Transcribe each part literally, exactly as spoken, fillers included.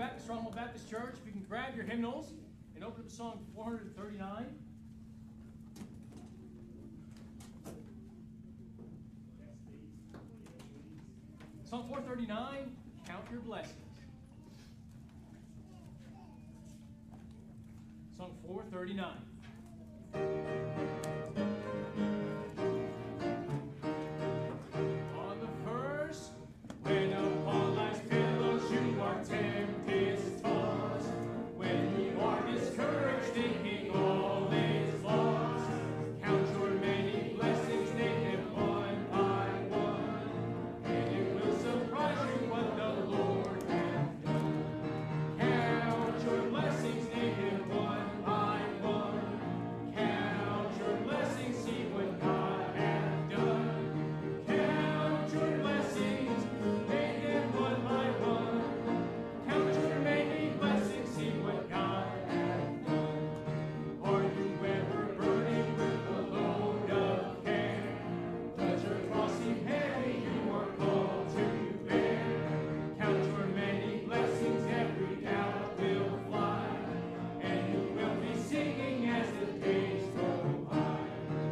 back to Stronghold Baptist Church. If you can grab your hymnals and open up to Song four thirty-nine. Song four thirty-nine, Count Your Blessings. Song four thirty-nine. On the first, when upon life's pillows you are tempest tossed, when you are discouraged, thinking all is lost, count your many blessings, name them one by one, and it will surprise you what the Lord hath done. Count your blessings, name them one by one. Count your blessings, see what God hath done. Count your blessings, name them one by one. Count your many blessings, see what God hath done. Are you ever burdened with a load of care? Does your cross seem heavy you are called to bear? Count your many blessings, every doubt will fly, and you will be singing as the days go by.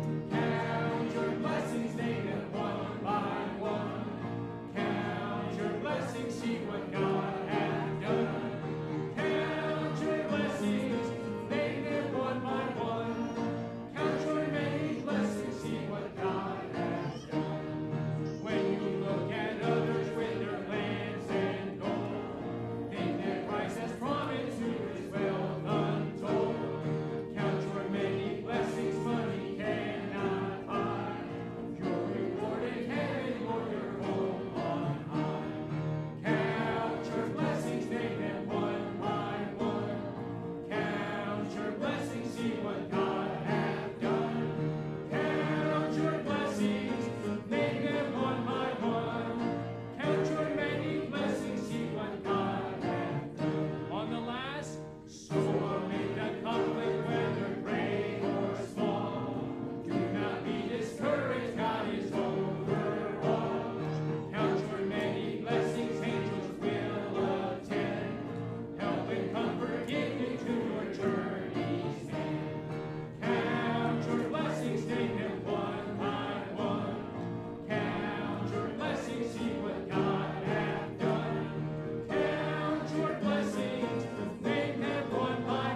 Count your blessings, name them one by one. Count your blessings, see what God hath done. Count your blessings, name them one by one. Count your many blessings, see what God hath done. When you look at others with their lands and gold, think that Christ has promised to his wealth untold. Count your many blessings, money cannot buy. Your reward in heaven or your home on high. Count your blessings, name them one by one. Count your blessings, see what God hath done. Count your blessings, name them one by one. Count your many blessings, see what God hath done. On the last, storm in the conflict, whether great or small, do not be discouraged, God is over all. Count your many blessings, angels will attend, help and comfort give you to your journey's end. Count your blessings, name them one by one. Count your blessings, see what God hath done. Count your blessings, name them one by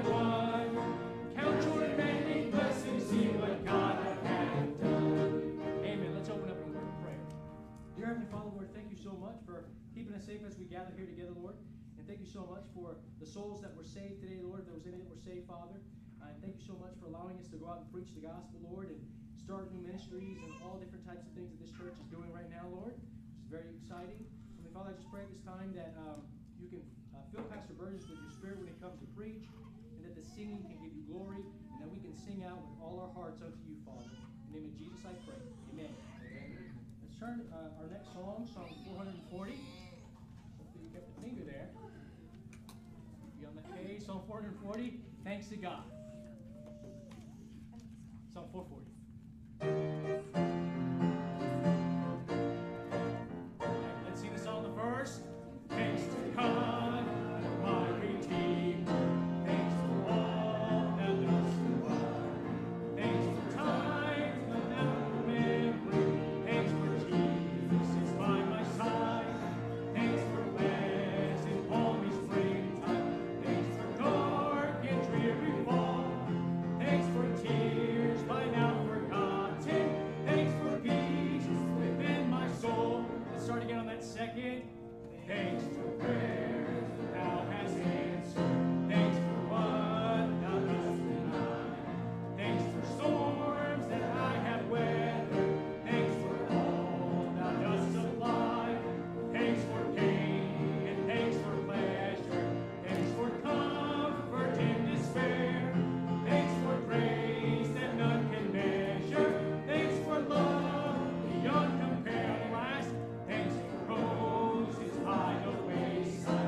one. Count your many blessings, see what God hath done. Amen. Let's open up in a word of prayer. Dear Heavenly Father, Lord, thank you so much for keeping us safe as we gather here together, Lord. And thank you so much for the souls that were saved today, Lord. If there was any that were saved, Father. And thank you so much for allowing us to go out and preach the gospel, Lord, and start new ministries and all different types of things that this church is doing right now, Lord, which is very exciting. Heavenly Father, I just pray at this time that um, you can uh, fill Pastor Burgess with your spirit when he comes to preach, and that the singing can give you glory, and that we can sing out with all our hearts unto you, Father. In the name of Jesus I pray. Amen. Amen. Let's turn uh, our next song, Song four forty. Hopefully you kept the finger there. You on that page, Song four forty, Thanks to God. Song four forty. Let's sing the song the first. Thanks to God, my Redeemer. Thanks for all that lives to us. Thanks for times without memory. Thanks for Jesus is by my side. Thanks for pleasant, balmy springtime. Thanks for dark and dreary fall. Thanks for tears by now forgotten. Thanks for peace within my soul. Let's start again on that second. Thanks for prayers thou hast answered. Thanks for what thou dost deny. Thanks for storms that I have weathered. Thanks for all thou dost supply. Thanks for pain and thanks for pleasure. Thanks for comfort in despair. Thanks for grace that none can measure. Thanks for love beyond compare. Last, thanks for roses by the wayside.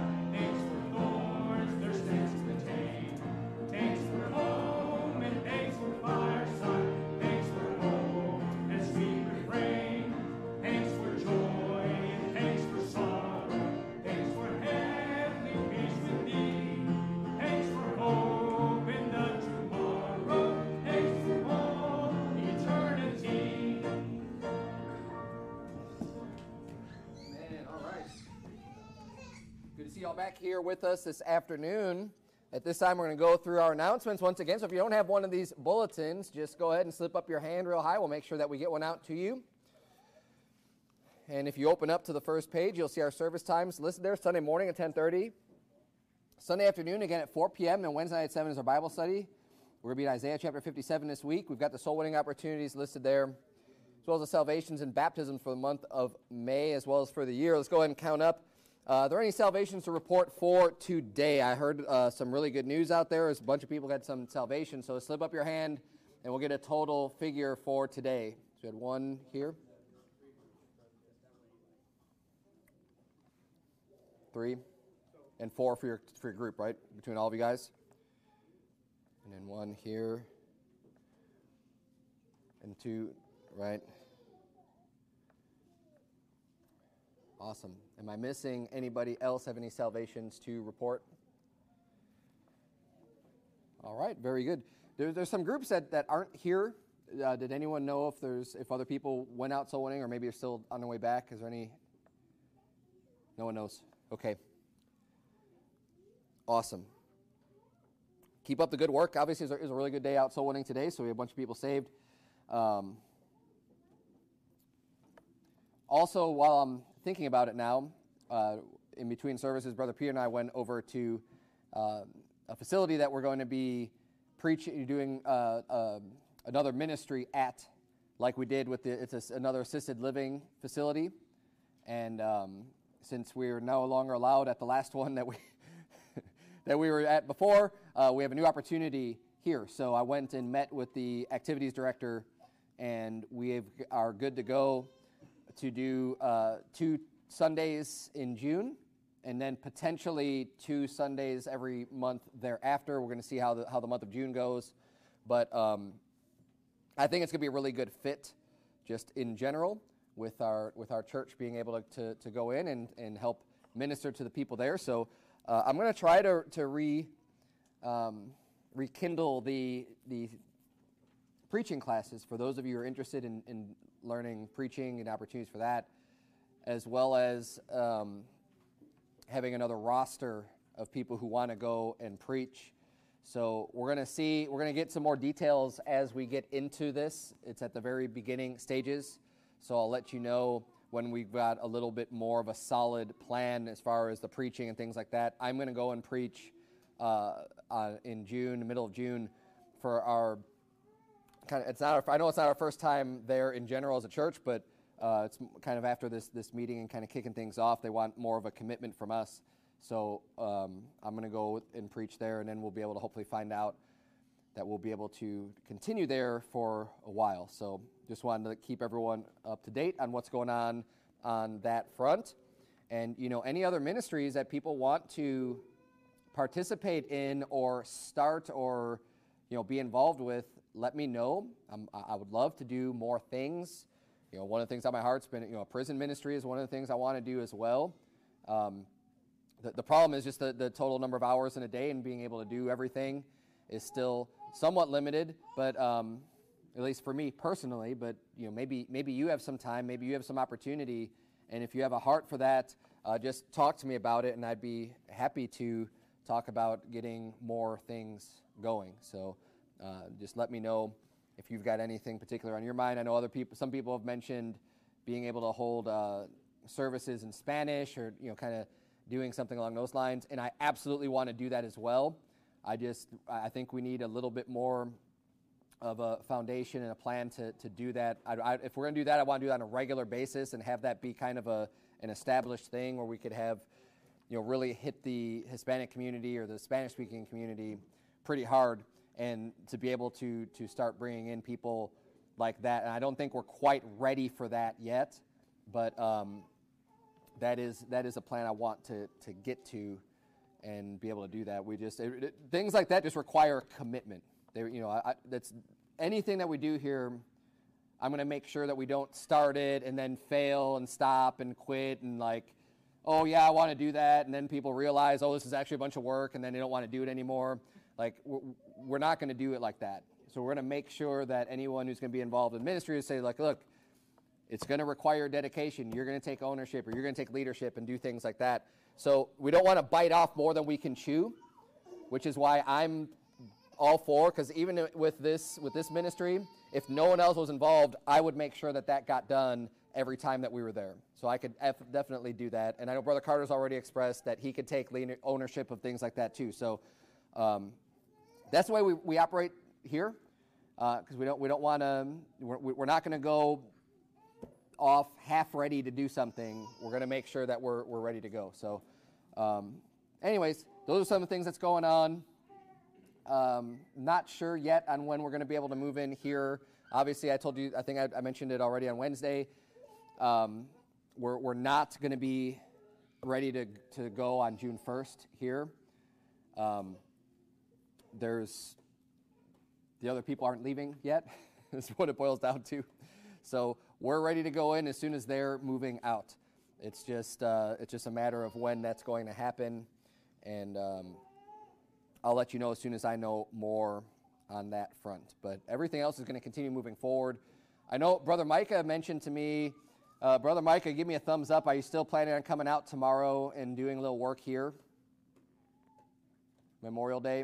Good to see you all back here with us this afternoon. At this time, we're going to go through our announcements once again. So if you don't have one of these bulletins, just go ahead and slip up your hand real high. We'll make sure that we get one out to you. And if you open up to the first page, you'll see our service times listed there. Sunday morning at ten thirty. Sunday afternoon again at four p.m. And Wednesday night at seven is our Bible study. We're going to be in Isaiah chapter fifty-seven this week. We've got the soul winning opportunities listed there, as well as the salvations and baptisms for the month of May, as well as for the year. Let's go ahead and count up. Uh, are there any salvations to report for today? I heard uh, some really good news out there. There's a bunch of people got some salvation. So slip up your hand, and we'll get a total figure for today. So we had one here. Three. And four for your, for your group, right? Between all of you guys. And then one here. And two, right? Awesome. Am I missing anybody else have any salvations to report? All right, very good. There, there's some groups that, that aren't here. Uh, did anyone know if there's if other people went out soul winning or maybe are still on their way back? Is there any? No one knows. Okay. Awesome. Keep up the good work. Obviously, it was a really good day out soul winning today, so we have a bunch of people saved. Um, also, while I'm thinking about it now, uh, in between services, Brother Peter and I went over to uh, a facility that we're going to be preaching, doing uh, uh, another ministry at, like we did with the, it's a, another assisted living facility. And um, since we're no longer allowed at the last one that we that we were at before, uh, we have a new opportunity here. So I went and met with the activities director, and we have, are good to go to do uh, two Sundays in June, and then potentially two Sundays every month thereafter. We're going to see how the how the month of June goes, but um, I think it's going to be a really good fit, just in general, with our with our church being able to to, to go in and, and help minister to the people there. So uh, I'm going to try to to re um, rekindle the the preaching classes for those of you who are interested in, in learning preaching and opportunities for that, as well as um, having another roster of people who want to go and preach. So we're going to see, we're going to get some more details as we get into this. It's at the very beginning stages, so I'll let you know when we've got a little bit more of a solid plan as far as the preaching and things like that. I'm going to go and preach uh, uh, in June, the middle of June, for our kind of, it's not our, I know it's not our first time there in general as a church, but uh, it's kind of after this this meeting and kind of kicking things off, they want more of a commitment from us. So um, I'm going to go and preach there, and then we'll be able to hopefully find out that we'll be able to continue there for a while. So just wanted to keep everyone up to date on what's going on on that front. And, you know, any other ministries that people want to participate in or start or, you know, be involved with, let me know. I'm, I would love to do more things. You know, one of the things on my heart's been, you know, prison ministry is one of the things I want to do as well. Um, the, the problem is just the, the total number of hours in a day, and being able to do everything is still somewhat limited, but um, at least for me personally. But, you know, maybe maybe you have some time, maybe you have some opportunity, and if you have a heart for that, uh, just talk to me about it, and I'd be happy to talk about getting more things going. So uh, just let me know if you've got anything particular on your mind. I know other people, some people have mentioned being able to hold uh, services in Spanish, or, you know, kind of doing something along those lines, and I absolutely want to do that as well. I just, I think we need a little bit more of a foundation and a plan to, to do that. I, I, if we're going to do that, I want to do that on a regular basis and have that be kind of a an established thing where we could have, you know, really hit the Hispanic community or the Spanish-speaking community pretty hard, and to be able to to start bringing in people like that. And I don't think we're quite ready for that yet, but um, that is that is a plan I want to to get to and be able to do that. We just it, it, things like that just require commitment. They, you know, I, I, that's anything that we do here. I'm going to make sure that we don't start it and then fail and stop and quit and like, oh yeah, I want to do that, and then people realize, oh, this is actually a bunch of work, and then they don't want to do it anymore. Like, we're, we're not going to do it like that. So we're going to make sure that anyone who's going to be involved in ministry is say, like, look, it's going to require dedication. You're going to take ownership, or you're going to take leadership and do things like that. So we don't want to bite off more than we can chew, which is why I'm all for, because even with this with this ministry, if no one else was involved, I would make sure that that got done every time that we were there. So I could F- definitely do that. And I know Brother Carter's already expressed that he could take lead- ownership of things like that too. So um, that's the way we, we operate here, because uh, we don't we don't want to we're, we're not going to go off half ready to do something. We're going to make sure that we're we're ready to go. So um, anyways, those are some of the things that's going on. Um, not sure yet on when we're going to be able to move in here. Obviously, I told you, I think I, I mentioned it already on Wednesday. Um, we're we're not going to be ready to to go on June first here. Um, there's the other people aren't leaving yet. Is what it boils down to. So we're ready to go in as soon as they're moving out. It's just uh, it's just a matter of when that's going to happen, and um, I'll let you know as soon as I know more on that front. But everything else is going to continue moving forward. I know Brother Micah mentioned to me, uh, Brother Micah, give me a thumbs up. Are you still planning on coming out tomorrow and doing a little work here? Memorial Day?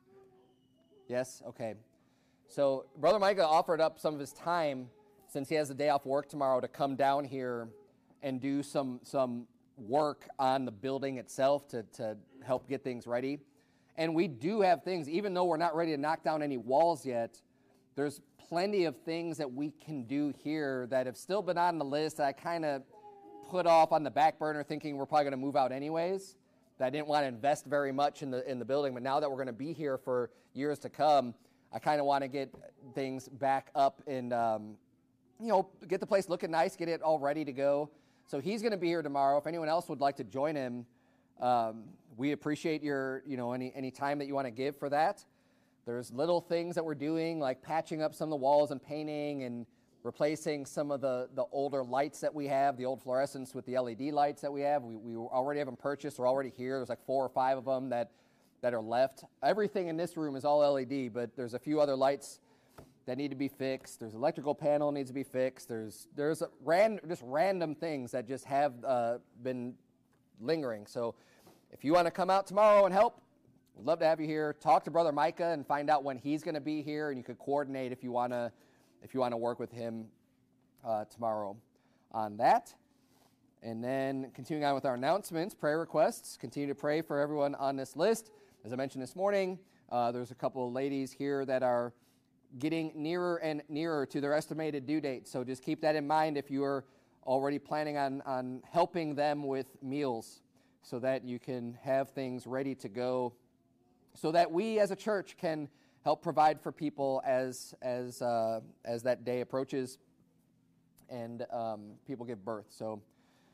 Yes? Okay. So Brother Micah offered up some of his time, since he has a day off work tomorrow, to come down here and do some some work on the building itself to, to help get things ready. And we do have things, even though we're not ready to knock down any walls yet, there's plenty of things that we can do here that have still been on the list that I kind of put off on the back burner thinking we're probably going to move out anyways, that I didn't want to invest very much in the in the building. But now that we're going to be here for years to come, I kind of want to get things back up and, um, you know, get the place looking nice, get it all ready to go. So he's going to be here tomorrow. If anyone else would like to join him, um, we appreciate your, you know, any, any time that you want to give for that. There's little things that we're doing, like patching up some of the walls and painting and replacing some of the, the older lights that we have, the old fluorescents with the L E D lights that we have. We, we already have them purchased. They're already here. There's like four or five of them that, that are left. Everything in this room is all L E D, but there's a few other lights that need to be fixed. There's electrical panel needs to be fixed. There's there's a ran, just random things that just have uh, been lingering. So if you want to come out tomorrow and help, we'd love to have you here. Talk to Brother Micah and find out when he's going to be here, and you could coordinate if you want to if you want to work with him uh, tomorrow on that. And then continuing on with our announcements, prayer requests. Continue to pray for everyone on this list. As I mentioned this morning, uh, there's a couple of ladies here that are getting nearer and nearer to their estimated due date. So just keep that in mind if you are already planning on, on helping them with meals, so that you can have things ready to go, so that we as a church can help provide for people as as uh, as that day approaches and um, people give birth. So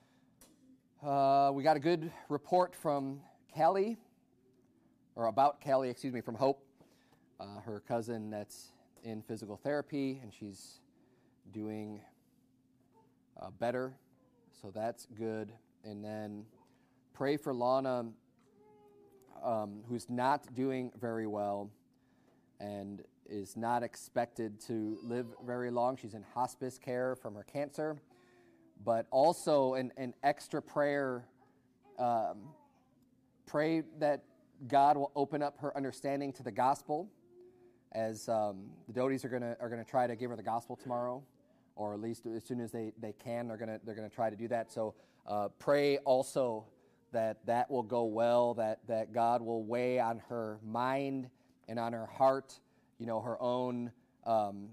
uh, we got a good report from Callie, or about Callie, excuse me, from Hope, uh, her cousin that's in physical therapy, and she's doing uh, better, so that's good. And then pray for Lana, um, who's not doing very well and is not expected to live very long. She's in hospice care from her cancer, but also an, an extra prayer. Um, pray that God will open up her understanding to the gospel, as um, the Doties are gonna are gonna try to give her the gospel tomorrow, or at least as soon as they, they can, they're gonna they're gonna try to do that. So uh, pray also that that will go well, that that God will weigh on her mind and on her heart, you know, her own um,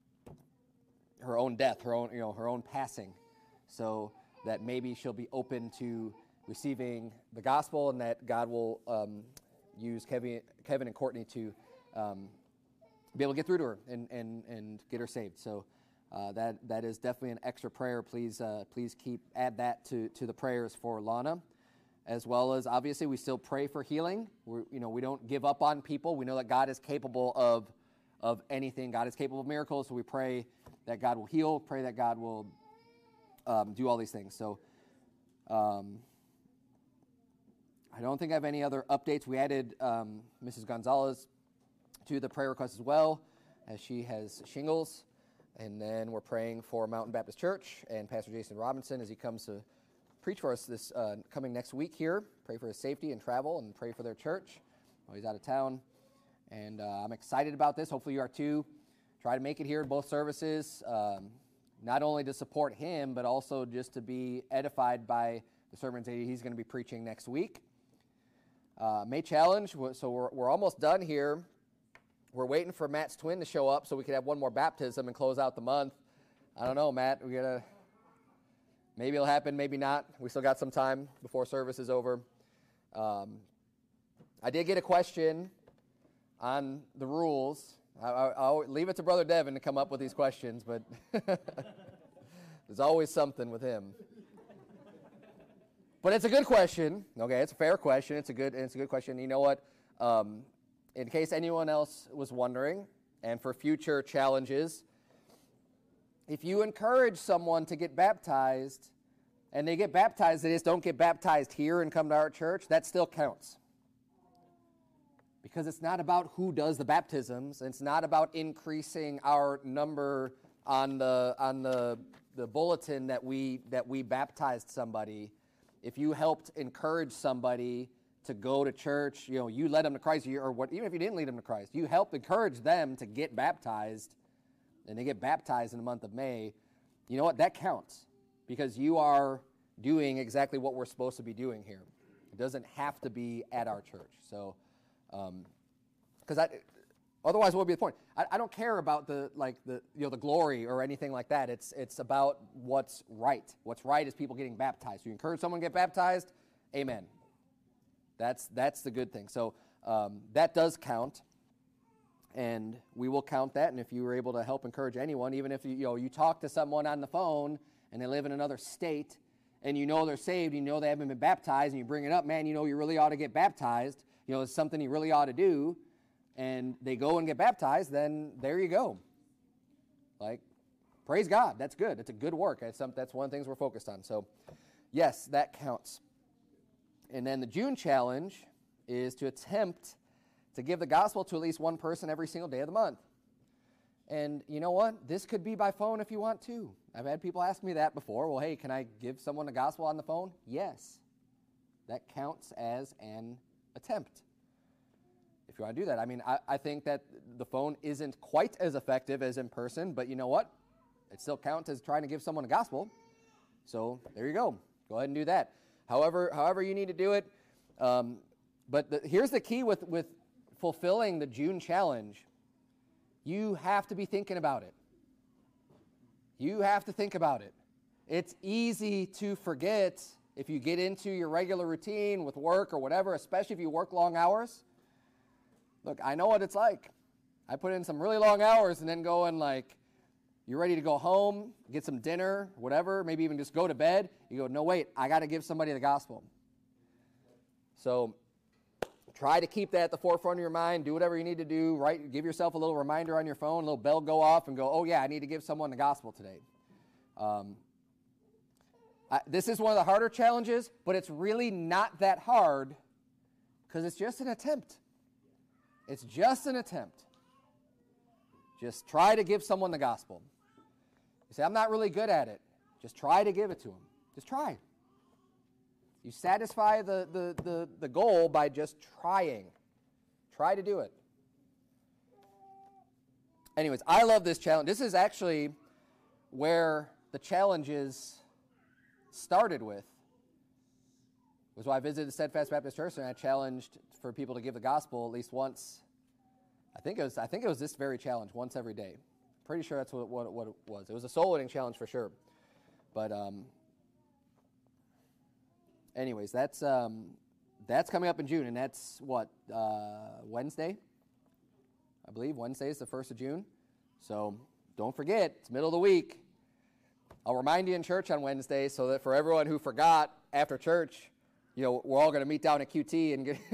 her own death, her own you know her own passing, so that maybe she'll be open to receiving the gospel, and that God will um, use Kevin Kevin and Courtney to um, be able to get through to her and, and, and get her saved. So uh, that that is definitely an extra prayer. Please uh, please keep add that to, to the prayers for Lana, as well as obviously we still pray for healing. We you know we don't give up on people. We know that God is capable of of anything. God is capable of miracles. So we pray that God will heal. Pray that God will um, do all these things. So um, I don't think I have any other updates. We added um, Missus Gonzalez to the prayer request as well, as she has shingles And then we're praying for Mountain Baptist Church and Pastor Jason Robinson as he comes to preach for us this uh, coming next week here. Pray for his safety and travel, and pray for their church while he's out of town. And uh, I'm excited about this. Hopefully you are too. Try to make it here in both services, um, not only to support him, but also just to be edified by the sermons that he's going to be preaching next week. Uh, May Challenge, so we're, we're almost done here. We're waiting for Matt's twin to show up so we can have one more baptism and close out the month. I don't know, Matt. We gotta. Maybe it'll happen, maybe not. We still got some time before service is over. Um, I did get a question on the rules. I, I, I'll leave it to Brother Devin to come up with these questions, but there's always something with him. But it's a good question. Okay, it's a fair question. It's a good. It's a good question. You know what? Um, In case anyone else was wondering, and for future challenges, if you encourage someone to get baptized, and they get baptized, they just don't get baptized here and come to our church, that still counts. Because it's not about who does the baptisms, it's not about increasing our number on the on the, the bulletin that we that we baptized somebody. If you helped encourage somebody to go to church, you know, you led them to Christ, or what, even if you didn't lead them to Christ, you help encourage them to get baptized, and they get baptized in the month of May, you know what, that counts, because you are doing exactly what we're supposed to be doing here. It doesn't have to be at our church, so, um, because I, otherwise what would be the point? I, I don't care about the, like, the, you know, the glory or anything like that. It's, it's about what's right. What's right is people getting baptized. You encourage someone to get baptized, amen. That's that's the good thing. So um, that does count, and we will count that. And if you were able to help encourage anyone, even if you, you know you talk to someone on the phone and they live in another state, and you know they're saved, you know they haven't been baptized, and you bring it up, man, you know you really ought to get baptized. You know it's something you really ought to do, and they go and get baptized. Then there you go. Like, praise God. That's good. It's a good work. That's some, that's one of the things we're focused on. So, yes, that counts. And then the June challenge is to attempt to give the gospel to at least one person every single day of the month. And you know what? This could be by phone if you want to. I've had people ask me that before. Well, hey, can I give someone the gospel on the phone? Yes. That counts as an attempt. If you want to do that. I mean, I, I think that the phone isn't quite as effective as in person, but you know what? It still counts as trying to give someone a gospel. So there you go. Go ahead and do that. However, however you need to do it. Um, but the, here's the key with, with fulfilling the June challenge. You have to be thinking about it. You have to think about it. It's easy to forget if you get into your regular routine with work or whatever, especially if you work long hours. Look, I know what it's like. I put in some really long hours and then go and like, you're ready to go home, get some dinner, whatever, maybe even just go to bed. You go, no, wait, I got to give somebody the gospel. So try to keep that at the forefront of your mind. Do whatever you need to do. Right? Give yourself a little reminder on your phone, a little bell go off, and go, oh, yeah, I need to give someone the gospel today. Um, I, this is one of the harder challenges, but it's really not that hard because it's just an attempt. It's just an attempt. Just try to give someone the gospel. You say, I'm not really good at it. Just try to give it to them. Just try. You satisfy the, the, the, the goal by just trying. Try to do it. Anyways, I love this challenge. This is actually where the challenges started with. It was why I visited the Steadfast Baptist Church, and I challenged for people to give the gospel at least once. I think it was I think it was this very challenge, once every day. Pretty sure that's what, what, what it was. It was a soul-winning challenge for sure. But um, anyways, that's um, that's coming up in June, and that's what, uh, Wednesday? I believe Wednesday is the first of June. So don't forget, it's middle of the week. I'll remind you in church on Wednesday so that for everyone who forgot after church, you know, we're all going to meet down at Q T and get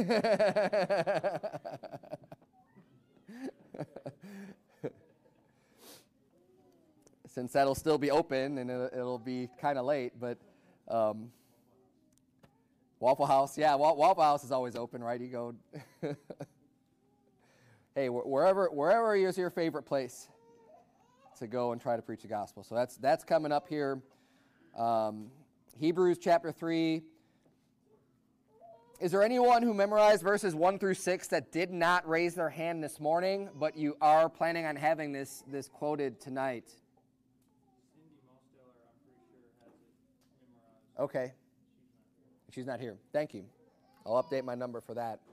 since that'll still be open and it'll, it'll be kind of late, but um, Waffle House, yeah, Waffle House is always open, right? You go, hey, wherever wherever is your favorite place, to go and try to preach the gospel. So that's that's coming up here. Um, Hebrews chapter three. Is there anyone who memorized verses one through six that did not raise their hand this morning, but you are planning on having this, this quoted tonight? Cindy Mosteller, I'm pretty sure, has it memorized. Okay. She's not here. Thank you. I'll update my number for that.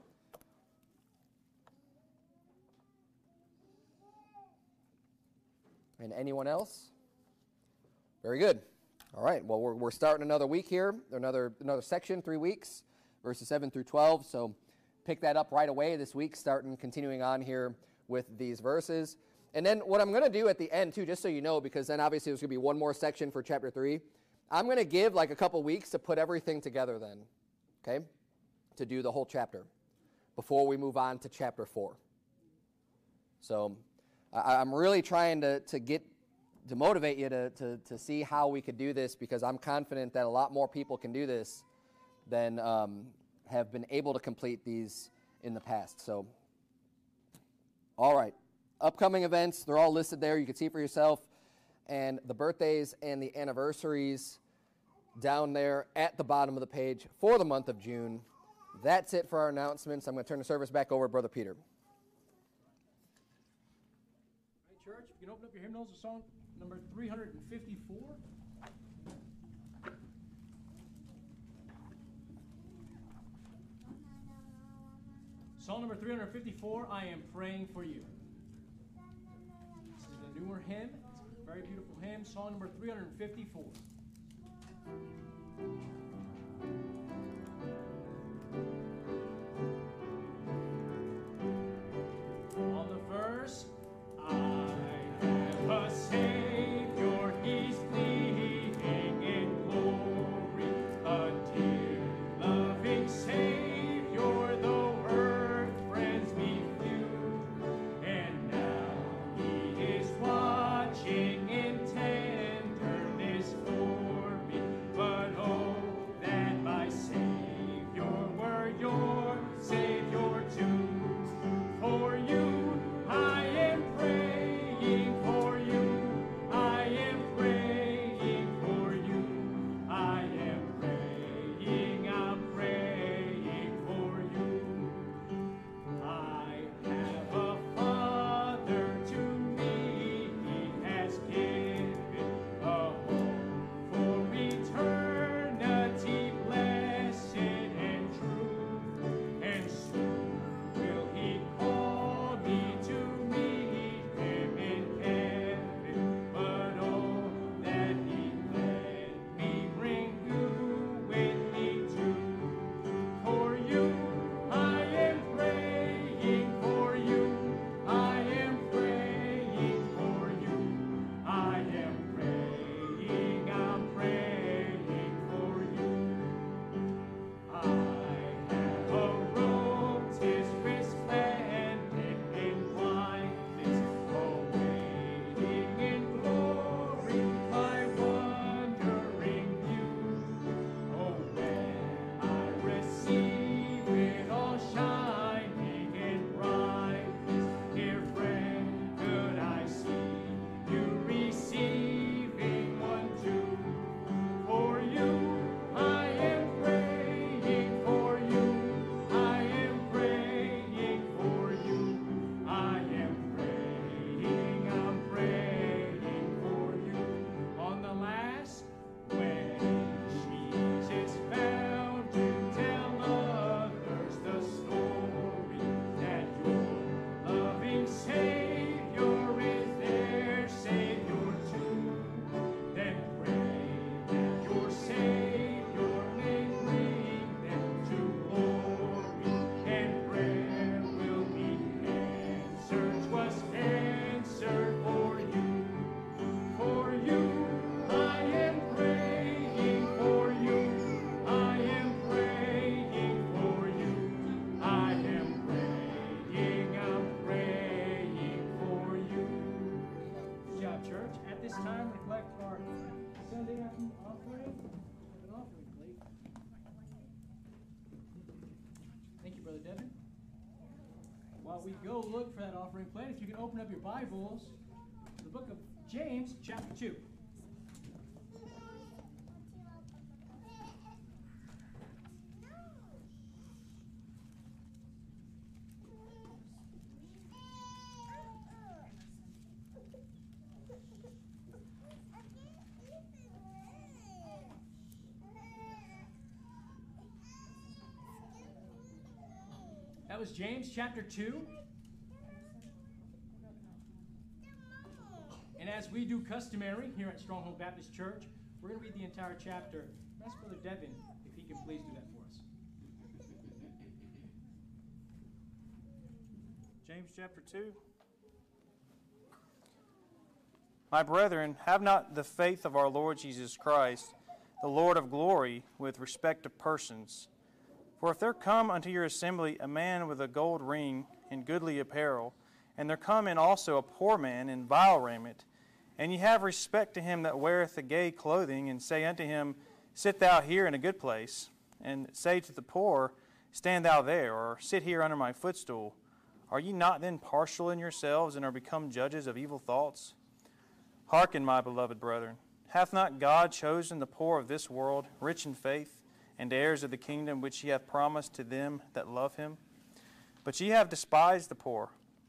And anyone else? Very good. All right. Well, we're, we're starting another week here, another another section, three weeks, verses seven through twelve. So pick that up right away this week, starting, continuing on here with these verses. And then what I'm going to do at the end, too, just so you know, because then obviously there's going to be one more section for chapter three, I'm going to give like a couple weeks to put everything together then, okay, to do the whole chapter before we move on to chapter four. So I, I'm really trying to, to get to motivate you to, to, to see how we could do this, because I'm confident that a lot more people can do this than um, have been able to complete these in the past. So, all right. Upcoming events, they're all listed there. You can see for yourself. And the birthdays and the anniversaries down there at the bottom of the page for the month of June. That's it for our announcements. I'm going to turn the service back over to Brother Peter. All right, church, if you can open up your hymnals to song number three hundred fifty-four. Song number three hundred fifty-four, I Am Praying for You. This is the newer hymn. It's a very beautiful hymn. Song number three hundred fifty-four. On the verse, I have a Savior, He's pleading in glory, a dear, loving Savior, though earth friends be few, and now He is watching in tenderness for me, but oh, that my Savior were your Savior too. For you, I am praying for you. I am praying for you. I am praying, I'm praying for you. I have a Father to me, He has given a home for eternity, blessed and true, and soon will He call me to meet Him in heaven. But oh, that He let me bring you with me too. For you, I am praying for you. I am praying for you. I am praying, I'm praying for you. I have a robe, 'tis resplendent in whiteness, awaiting in glory my wondering view. Oh, when I receive it all shining in brightness, dear friend, could I see you receiving one too? For you, I am praying for you. I am praying for you. I am praying, I'm praying for you. On the last, when Jesus found to tell others the story that your loving Savior is their Savior too, then pray that your Savior may bring them to glory, and prayer will be answered, was answered for you. For you, I am praying for you. I am praying for you. I am praying, I'm praying for you. Good job, church. At this time, we collect our Sunday offering. Have an offering plate. Thank you, Brother Devin. While we go look for that offering plate, if you can open up your Bibles, the book of James chapter two. That was James chapter two. And as we do customary here at Stronghold Baptist Church, we're going to read the entire chapter. Ask Brother Devin if he can please do that for us. James chapter two. My brethren, have not the faith of our Lord Jesus Christ, the Lord of glory, with respect to persons. For if there come unto your assembly a man with a gold ring in goodly apparel, and there come in also a poor man in vile raiment, and ye have respect to him that weareth the gay clothing, and say unto him, Sit thou here in a good place, and say to the poor, Stand thou there, or sit here under my footstool, are ye not then partial in yourselves, and are become judges of evil thoughts? Hearken, my beloved brethren, hath not God chosen the poor of this world, rich in faith, and heirs of the kingdom which he hath promised to them that love him? But ye have despised the poor.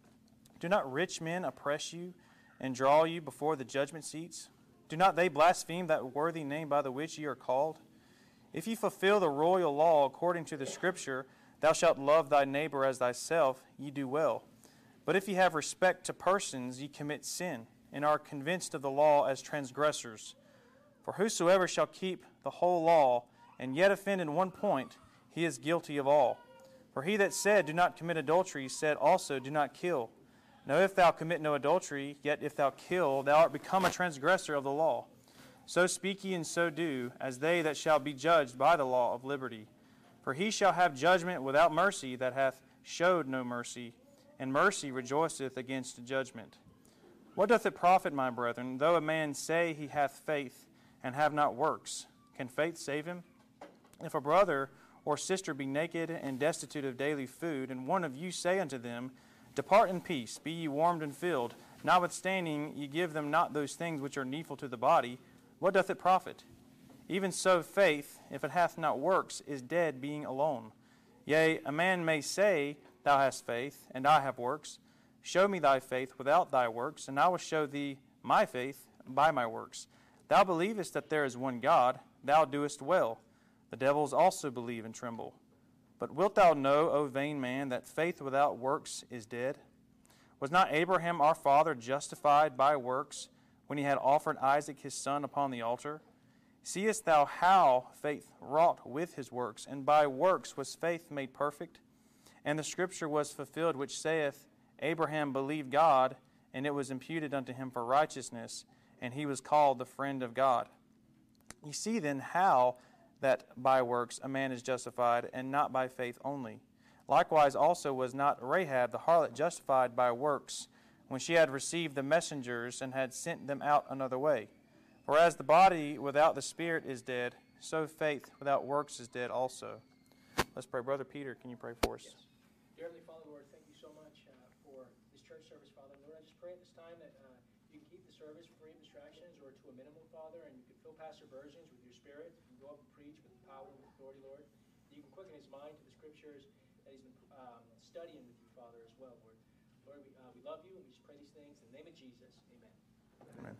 Do not rich men oppress you, and draw you before the judgment seats? Do not they blaspheme that worthy name by the which ye are called? If ye fulfill the royal law according to the Scripture, Thou shalt love thy neighbor as thyself, ye do well. But if ye have respect to persons, ye commit sin, and are convinced of the law as transgressors. For whosoever shall keep the whole law, and yet offend in one point, he is guilty of all. For he that said, Do not commit adultery, said also, Do not kill. Now if thou commit no adultery, yet if thou kill, thou art become a transgressor of the law. So speak ye and so do, as they that shall be judged by the law of liberty. For he shall have judgment without mercy that hath showed no mercy, and mercy rejoiceth against judgment. What doth it profit, my brethren, though a man say he hath faith, and have not works? Can faith save him? If a brother or sister be naked and destitute of daily food, and one of you say unto them, Depart in peace, be ye warmed and filled, notwithstanding ye give them not those things which are needful to the body, what doth it profit? Even so faith, if it hath not works, is dead, being alone. Yea, a man may say, Thou hast faith, and I have works. Show me thy faith without thy works, and I will show thee my faith by my works. Thou believest that there is one God, thou doest well. The devils also believe and tremble. But wilt thou know, O vain man, that faith without works is dead? Was not Abraham our father justified by works when he had offered Isaac his son upon the altar? Seest thou how faith wrought with his works, and by works was faith made perfect? And the scripture was fulfilled which saith, Abraham believed God, and it was imputed unto him for righteousness, and he was called the friend of God. You see then how that by works a man is justified, and not by faith only. Likewise also was not Rahab the harlot justified by works, when she had received the messengers and had sent them out another way. For as the body without the spirit is dead, so faith without works is dead also. Let's pray. Brother Peter, can you pray for us? Yes. Dear Heavenly Father, Lord, thank you so much uh, for this church service, Father. Lord, I just pray at this time that uh, you can keep the service free of distractions or to a minimum, Father, and you can fill Pastor Bergens with your spirit. You can go up and preach with power and authority, Lord. You can quicken his mind to the scriptures that he's been um, studying with you, Father, as well, Lord. Lord, we, uh, we love you, and we just pray these things in the name of Jesus. Amen. Amen.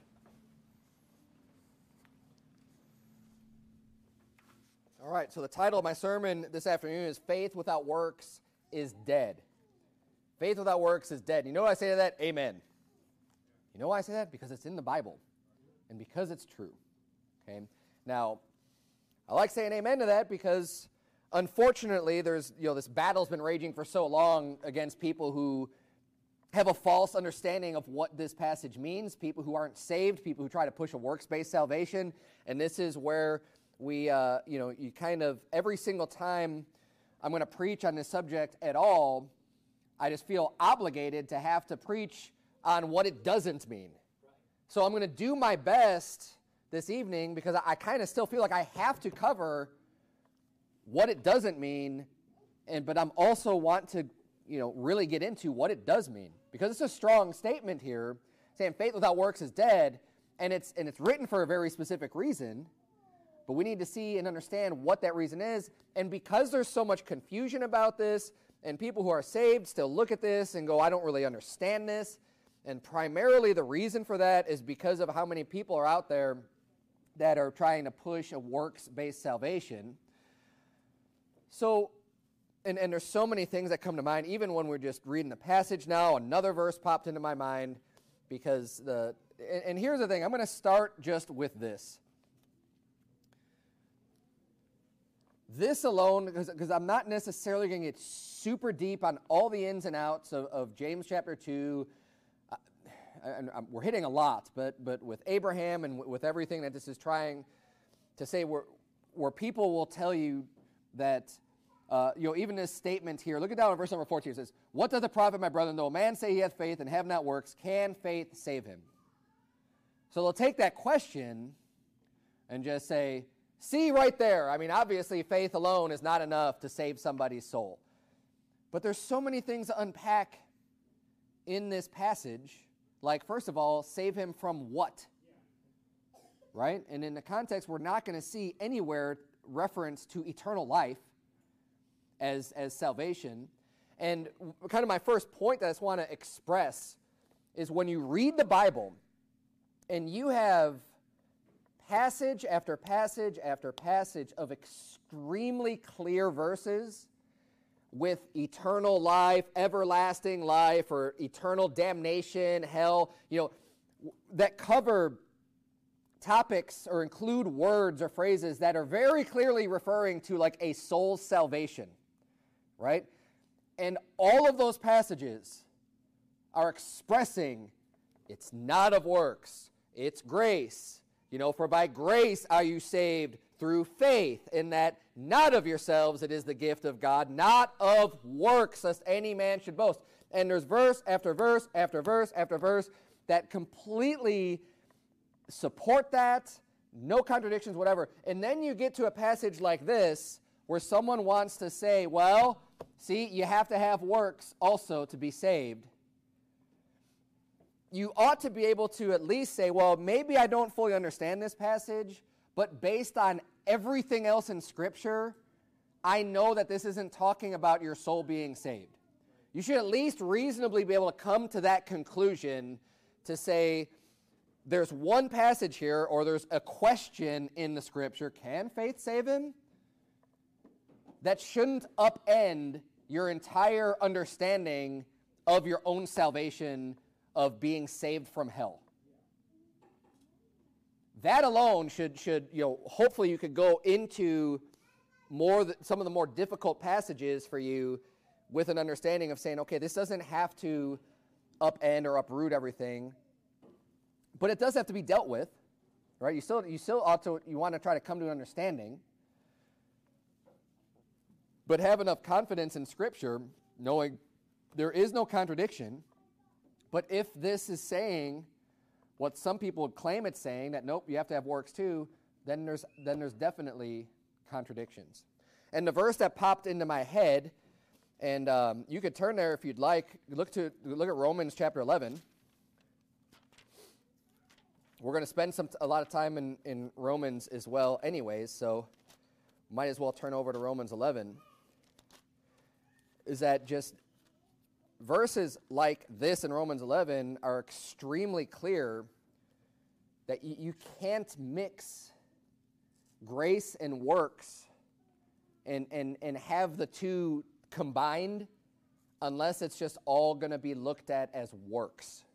All right, so the title of my sermon this afternoon is Faith Without Works is Dead. Faith without works is dead. You know why I say that? Amen. You know why I say that? Because it's in the Bible, and because it's true. Okay. Now, I like saying amen to that because, unfortunately, there's you know this battle's been raging for so long against people who have a false understanding of what this passage means. People who aren't saved, people who try to push a works-based salvation, and this is where we, uh, you know, you kind of every single time I'm going to preach on this subject at all, I just feel obligated to have to preach on what it doesn't mean. So I'm going to do my best this evening because I, I kind of still feel like I have to cover what it doesn't mean, and but I'm also want to, you know, really get into what it does mean because it's a strong statement here saying faith without works is dead, and it's and it's written for a very specific reason. But we need to see and understand what that reason is. And because there's so much confusion about this, and people who are saved still look at this and go, I don't really understand this. And primarily the reason for that is because of how many people are out there that are trying to push a works-based salvation. So, and, and there's so many things that come to mind. Even when we're just reading the passage now, another verse popped into my mind. Because the, and, and here's the thing, I'm going to start just with this. This alone, because I'm not necessarily going to get super deep on all the ins and outs of, of James chapter two. Uh, and, and we're hitting a lot, but but with Abraham and w- with everything that this is trying to say, where, where people will tell you that, uh, you know, even this statement here, look at down at verse number fourteen, it says, what doth it profit, my brethren, though a man say he hath faith and have not works, can faith save him? So they'll take that question and just say, see right there, I mean, obviously faith alone is not enough to save somebody's soul. But there's so many things to unpack in this passage. Like, first of all, save him from what? Right? And in the context, we're not going to see anywhere reference to eternal life as, as salvation. And kind of my first point that I just want to express is when you read the Bible and you have passage after passage after passage of extremely clear verses with eternal life, everlasting life, or eternal damnation, hell, you know, that cover topics or include words or phrases that are very clearly referring to like a soul's salvation, right? And all of those passages are expressing it's not of works, it's grace. You know, for by grace are you saved through faith, in that not of yourselves it is the gift of God, not of works, lest any man should boast. And there's verse after verse after verse after verse that completely support that, no contradictions, whatever. And then you get to a passage like this where someone wants to say, well, see, you have to have works also to be saved. You ought to be able to at least say, well, maybe I don't fully understand this passage, but based on everything else in Scripture, I know that this isn't talking about your soul being saved. You should at least reasonably be able to come to that conclusion to say, there's one passage here, or there's a question in the Scripture, can faith save him? That shouldn't upend your entire understanding of your own salvation, of being saved from hell. That alone should, should you know, hopefully you could go into more th- some of the more difficult passages for you with an understanding of saying, okay, this doesn't have to upend or uproot everything, but it does have to be dealt with, right? You still, you still ought to, you want to try to come to an understanding, but have enough confidence in Scripture, knowing there is no contradiction. But if this is saying what some people would claim it's saying, that nope, you have to have works too, then there's then there's definitely contradictions. And the verse that popped into my head, and um, you could turn there if you'd like. Look to look at Romans chapter eleven. We're going to spend some a lot of time in, in Romans as well, anyways. So might as well turn over to Romans eleven. Is that just verses like this in Romans eleven are extremely clear that y- you can't mix grace and works and, and, and have the two combined unless it's just all going to be looked at as works.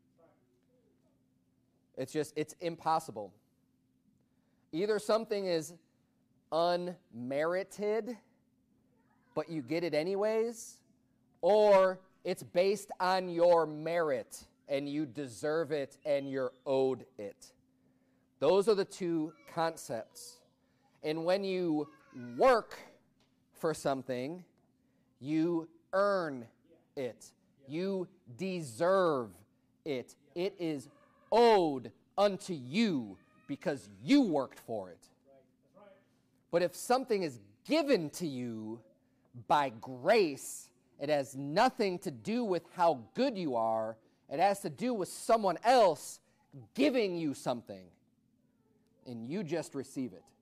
It's just, it's impossible. Either something is unmerited, but you get it anyways, or it's based on your merit, and you deserve it, and you're owed it. Those are the two concepts. And when you work for something, you earn it. You deserve it. It is owed unto you because you worked for it. But if something is given to you by grace, it has nothing to do with how good you are. It has to do with someone else giving you something, and you just receive it.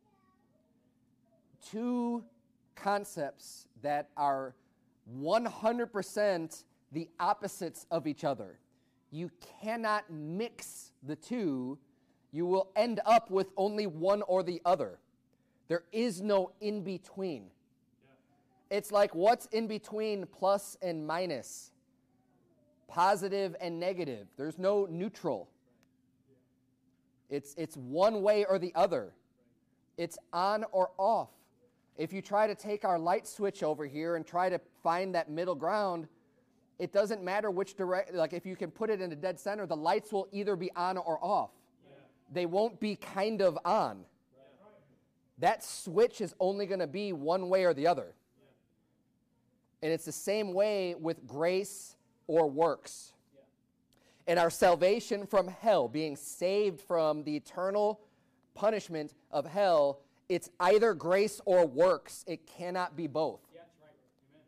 Two concepts that are one hundred percent the opposites of each other. You cannot mix the two. You will end up with only one or the other. There is no in between. Yeah. It's like, what's in between plus and minus? Positive and negative. There's no neutral. It's, it's one way or the other. It's on or off. If you try to take our light switch over here and try to find that middle ground, it doesn't matter which direct, like if you can put it in a dead center, the lights will either be on or off. Yeah. They won't be kind of on. Right. That switch is only going to be one way or the other. Yeah. And it's the same way with grace or works. Yeah. And our salvation from hell, being saved from the eternal punishment of hell, it's either grace or works. It cannot be both. Yeah, that's right. Amen.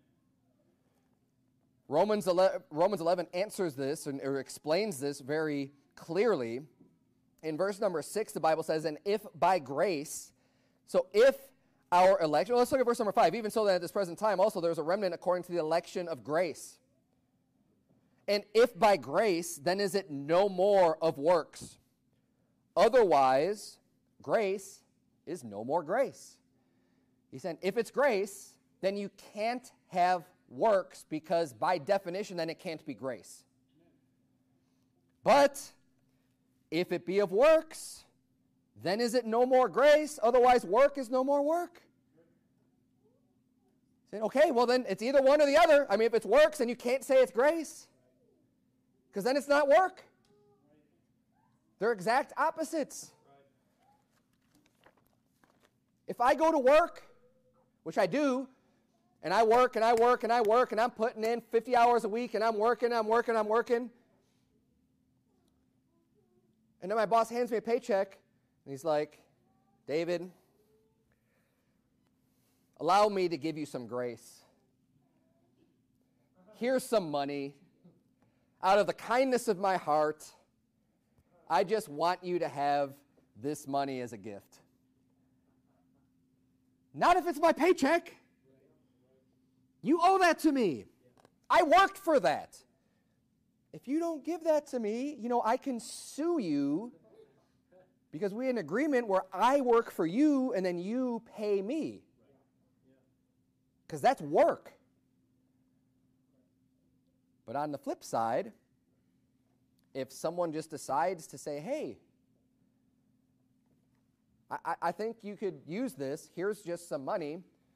Romans eleven, Romans eleven answers this and or explains this very clearly. In verse number six, the Bible says, and if by grace, so if our election, well, let's look at verse number five. Even so that at this present time also there is a remnant according to the election of grace. And if by grace, then is it no more of works. Otherwise, grace is no more grace. He said, if it's grace, then you can't have works because by definition, then it can't be grace. But if it be of works, then is it no more grace? Otherwise, work is no more work. Saying, okay, well then it's either one or the other. I mean, if it's works, then you can't say it's grace because then it's not work. They're exact opposites. If I go to work, which I do, and I work and I work and I work and I'm putting in fifty hours a week and I'm working, I'm working, I'm working, and then my boss hands me a paycheck and he's like, David, allow me to give you some grace. Here's some money. Out of the kindness of my heart, I just want you to have this money as a gift. Not if it's my paycheck. You owe that to me. I worked for that. If you don't give that to me, you know, I can sue you because we're in agreement where I work for you and then you pay me. Because that's work. But on the flip side, if someone just decides to say, hey, I, I think you could use this. Here's just some money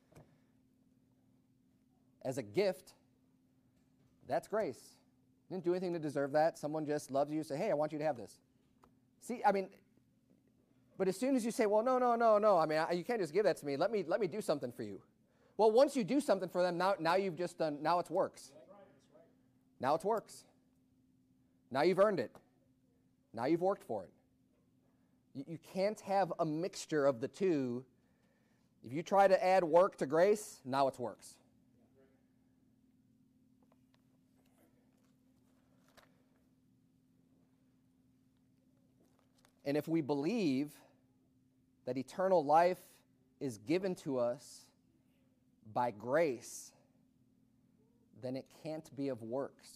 as a gift. That's grace. You didn't do anything to deserve that. Someone just loves you. Say, hey, I want you to have this. See, I mean, but as soon as you say, well, no, no, no, no. I mean, I, you can't just give that to me. Let me let me do something for you. Well, once you do something for them, now now you've just done. Now it's works. That's right, that's right. Now it's works. Now you've earned it. Now you've worked for it. You can't have a mixture of the two. If you try to add work to grace, now it's works. And if we believe that eternal life is given to us by grace, then it can't be of works.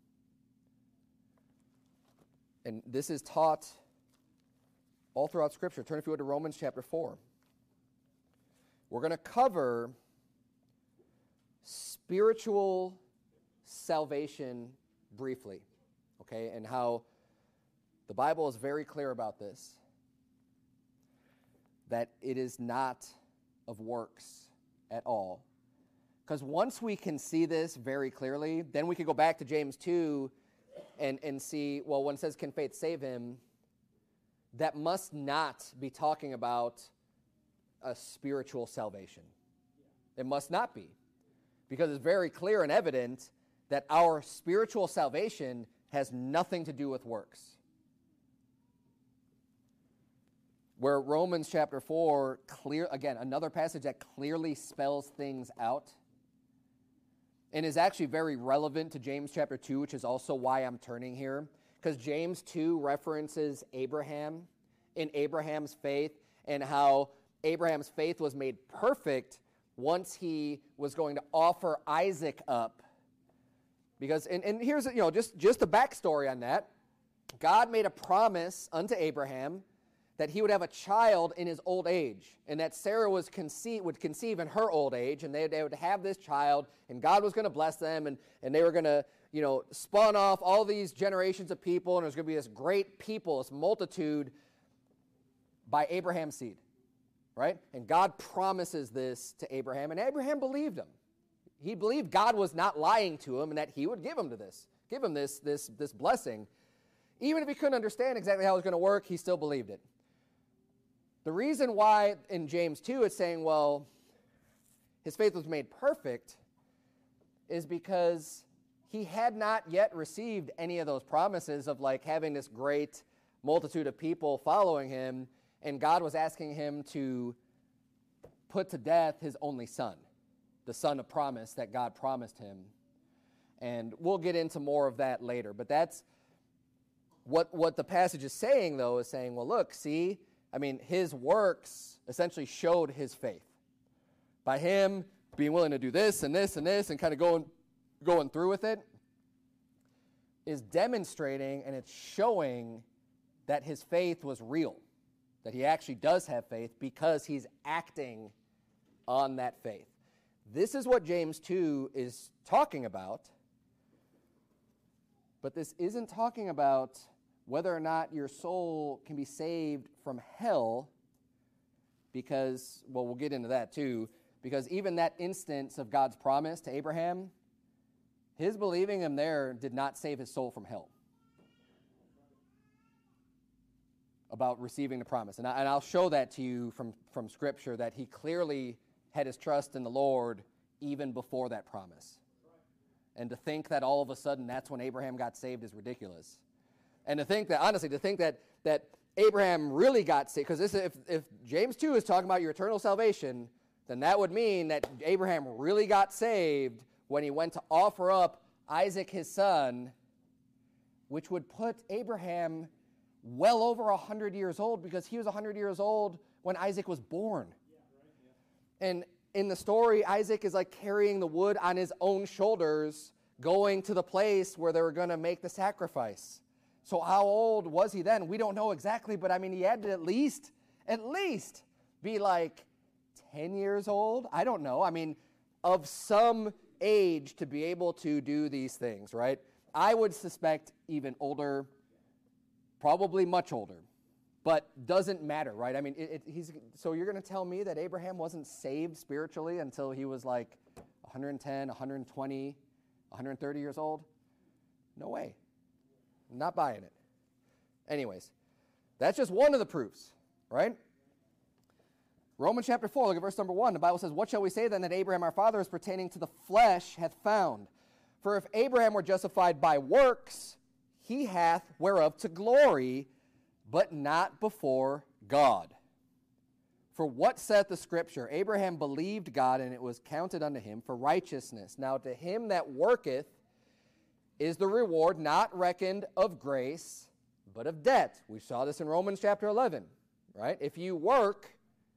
And this is taught all throughout Scripture. Turn, if you would, to Romans chapter four. We're going to cover spiritual salvation briefly, okay, and how the Bible is very clear about this, that it is not of works at all. Because once we can see this very clearly, then we can go back to James two and, and see, well, when it says, can faith save him, that must not be talking about a spiritual salvation. It must not be. Because it's very clear and evident that our spiritual salvation has nothing to do with works. Where Romans chapter four, clear again, another passage that clearly spells things out, and is actually very relevant to James chapter two, which is also why I'm turning here, because James two references Abraham in Abraham's faith and how Abraham's faith was made perfect once he was going to offer Isaac up. Because, and, and here's, you know, just, just the backstory on that. God made a promise unto Abraham that he would have a child in his old age, and that Sarah was conceive, would conceive in her old age, and they, they would have this child, and God was going to bless them, and, and they were going to, you know, spawn off all these generations of people, and there's going to be this great people, this multitude by Abraham's seed, right? And God promises this to Abraham, and Abraham believed him. He believed God was not lying to him, and that he would give him to this, give him this, this, this blessing. Even if he couldn't understand exactly how it was going to work, he still believed it. The reason why in James two it's saying, well, his faith was made perfect is because he had not yet received any of those promises of like having this great multitude of people following him, and God was asking him to put to death his only son, the son of promise that God promised him. And we'll get into more of that later. But that's what, what the passage is saying, though, is saying, well, look, see, I mean, his works essentially showed his faith. By him being willing to do this and this and this and kind of going, going through with it is demonstrating and it's showing that his faith was real, that he actually does have faith because he's acting on that faith. This is what James two is talking about, but this isn't talking about whether or not your soul can be saved from hell, because, well, we'll get into that too, because even that instance of God's promise to Abraham, his believing him there did not save his soul from hell. About receiving the promise. And, I, and I'll show that to you from, from Scripture, that he clearly had his trust in the Lord even before that promise. And to think that all of a sudden that's when Abraham got saved is ridiculous. And to think that, honestly, to think that that Abraham really got saved, because if, if James two is talking about your eternal salvation, then that would mean that Abraham really got saved when he went to offer up Isaac his son, which would put Abraham well over one hundred years old, because he was one hundred years old when Isaac was born. Yeah, right, yeah. And in the story, Isaac is like carrying the wood on his own shoulders, going to the place where they were going to make the sacrifice. So how old was he then? We don't know exactly, but I mean, he had to at least, at least be like ten years old. I don't know. I mean, of some age to be able to do these things, right? I would suspect even older, probably much older, but doesn't matter, right? I mean, it, it, he's so you're going to tell me that Abraham wasn't saved spiritually until he was like one hundred ten, one hundred twenty, one hundred thirty years old? No way. I'm not buying it. Anyways, that's just one of the proofs, right? Romans chapter four, look at verse number one. The Bible says, "What shall we say then that Abraham our father, as pertaining to the flesh, hath found? For if Abraham were justified by works, he hath whereof to glory, but not before God. For what saith the Scripture? Abraham believed God, and it was counted unto him for righteousness. Now to him that worketh is the reward not reckoned of grace, but of debt." We saw this in Romans chapter eleven, right? If you work,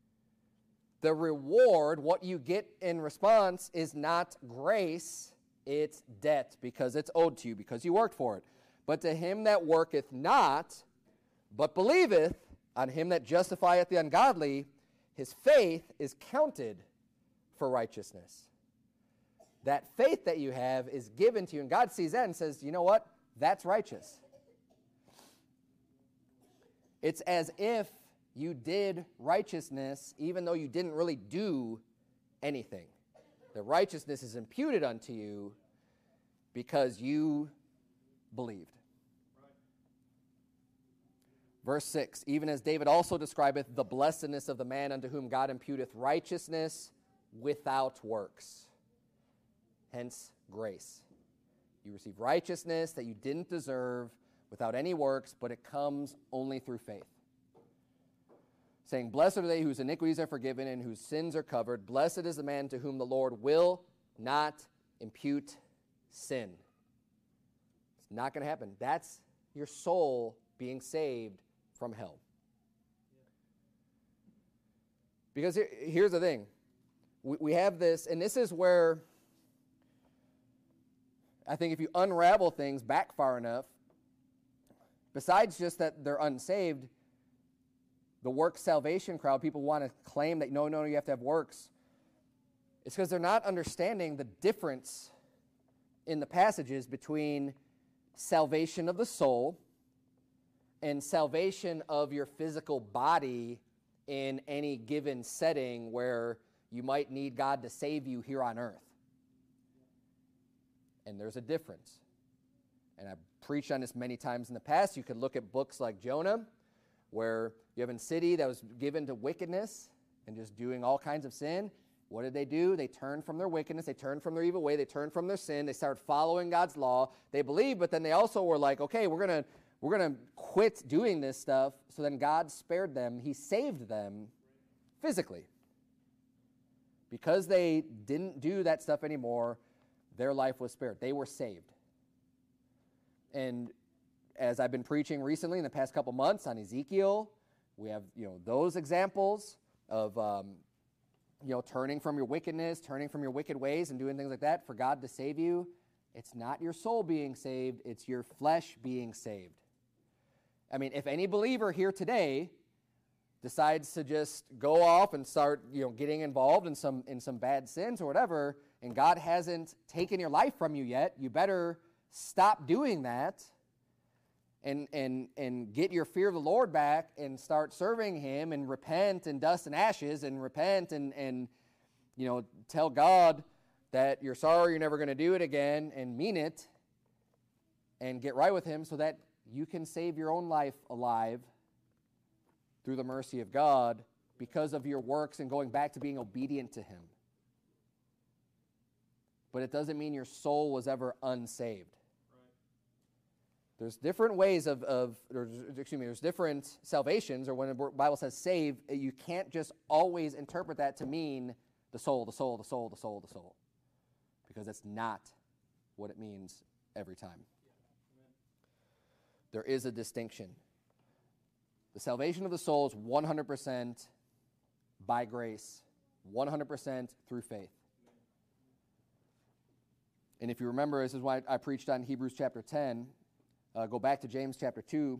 the reward, what you get in response, is not grace, it's debt, because it's owed to you, because you worked for it. But to him that worketh not, but believeth on him that justifieth the ungodly, his faith is counted for righteousness. That faith that you have is given to you, and God sees that and says, you know what? That's righteous. It's as if you did righteousness even though you didn't really do anything. The righteousness is imputed unto you because you believed. Right. Verse six, "Even as David also describeth the blessedness of the man unto whom God imputeth righteousness without works." Hence, grace. You receive righteousness that you didn't deserve without any works, but it comes only through faith. Saying, "Blessed are they whose iniquities are forgiven and whose sins are covered. Blessed is the man to whom the Lord will not impute sin. It's not going to happen. That's your soul being saved from hell. Because here, here's the thing. We, we have this, and this is where I think if you unravel things back far enough, besides just that they're unsaved, the works salvation crowd, people want to claim that, no, no, you have to have works. It's because they're not understanding the difference in the passages between salvation of the soul and salvation of your physical body in any given setting where you might need God to save you here on earth. And there's a difference. And I've preached on this many times in the past. You could look at books like Jonah, where you have a city that was given to wickedness and just doing all kinds of sin. What did they do? They turned from their wickedness. They turned from their evil way. They turned from their sin. They started following God's law. They believed, but then they also were like, okay, we're going to we're going to quit doing this stuff. So then God spared them. He saved them physically. Because they didn't do that stuff anymore, their life was spared. They were saved. And as I've been preaching recently in the past couple months on Ezekiel, we have, you know, those examples of, um, you know, turning from your wickedness, turning from your wicked ways and doing things like that for God to save you. It's not your soul being saved, it's your flesh being saved. I mean, if any believer here today decides to just go off and start, you know, getting involved in some in some bad sins or whatever, and God hasn't taken your life from you yet, you better stop doing that and and and get your fear of the Lord back and start serving him and repent in dust and ashes and repent and and you know, tell God that you're sorry, you're never going to do it again, and mean it, and get right with him so that you can save your own life alive through the mercy of God because of your works and going back to being obedient to him. But it doesn't mean your soul was ever unsaved. Right. There's different ways of, of or, excuse me, there's different salvations, or when the Bible says save, you can't just always interpret that to mean the soul, the soul, the soul, the soul, the soul. Because that's not what it means every time. There is a distinction. The salvation of the soul is one hundred percent by grace, one hundred percent through faith. And if you remember, this is why I preached on Hebrews chapter ten. Uh, go back to James chapter two.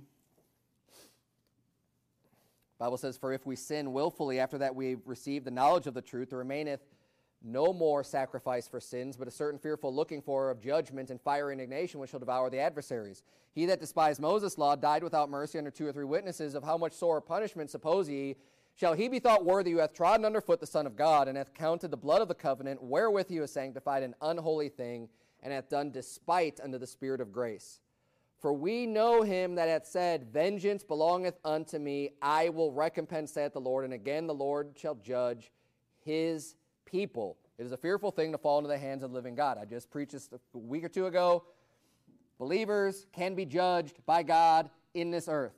The Bible says, "For if we sin willfully after that we've received the knowledge of the truth, there remaineth no more sacrifice for sins, but a certain fearful looking for of judgment and fiery indignation which shall devour the adversaries. He that despised Moses' law died without mercy under two or three witnesses. Of how much sore punishment, suppose ye, shall he be thought worthy who hath trodden under foot the Son of God, and hath counted the blood of the covenant, wherewith he was sanctified, an unholy thing, and hath done despite unto the Spirit of grace? For we know him that hath said, Vengeance belongeth unto me, I will recompense, saith the Lord, and again the Lord shall judge his people. It is a fearful thing to fall into the hands of the living God." I just preached this a week or two ago. Believers can be judged by God in this earth.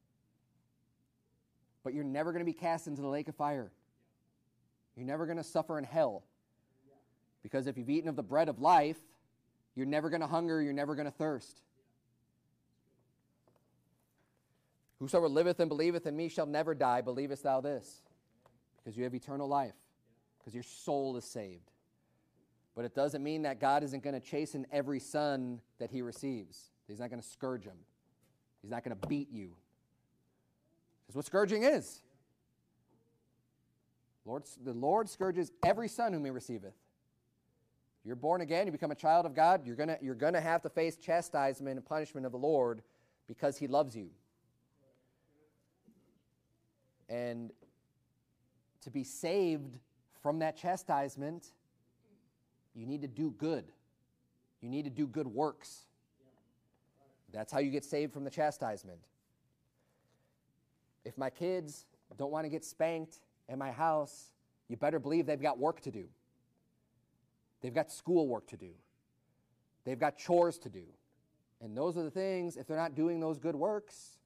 But you're never going to be cast into the lake of fire. You're never going to suffer in hell. Because if you've eaten of the bread of life, you're never going to hunger, you're never going to thirst. "Whosoever liveth and believeth in me shall never die. Believest thou this?" Because you have eternal life. Because your soul is saved. But it doesn't mean that God isn't going to chasten every son that he receives. He's not going to scourge him. He's not going to beat you. That's what scourging is. Lord, the Lord scourges every son whom he receiveth. You're born again, you become a child of God, you're going to you're going to have to face chastisement and punishment of the Lord because he loves you. And to be saved from that chastisement, you need to do good. You need to do good works. That's how you get saved from the chastisement. If my kids don't want to get spanked at my house, you better believe they've got work to do. They've got school work to do. They've got chores to do. And those are the things, if they're not doing those good works,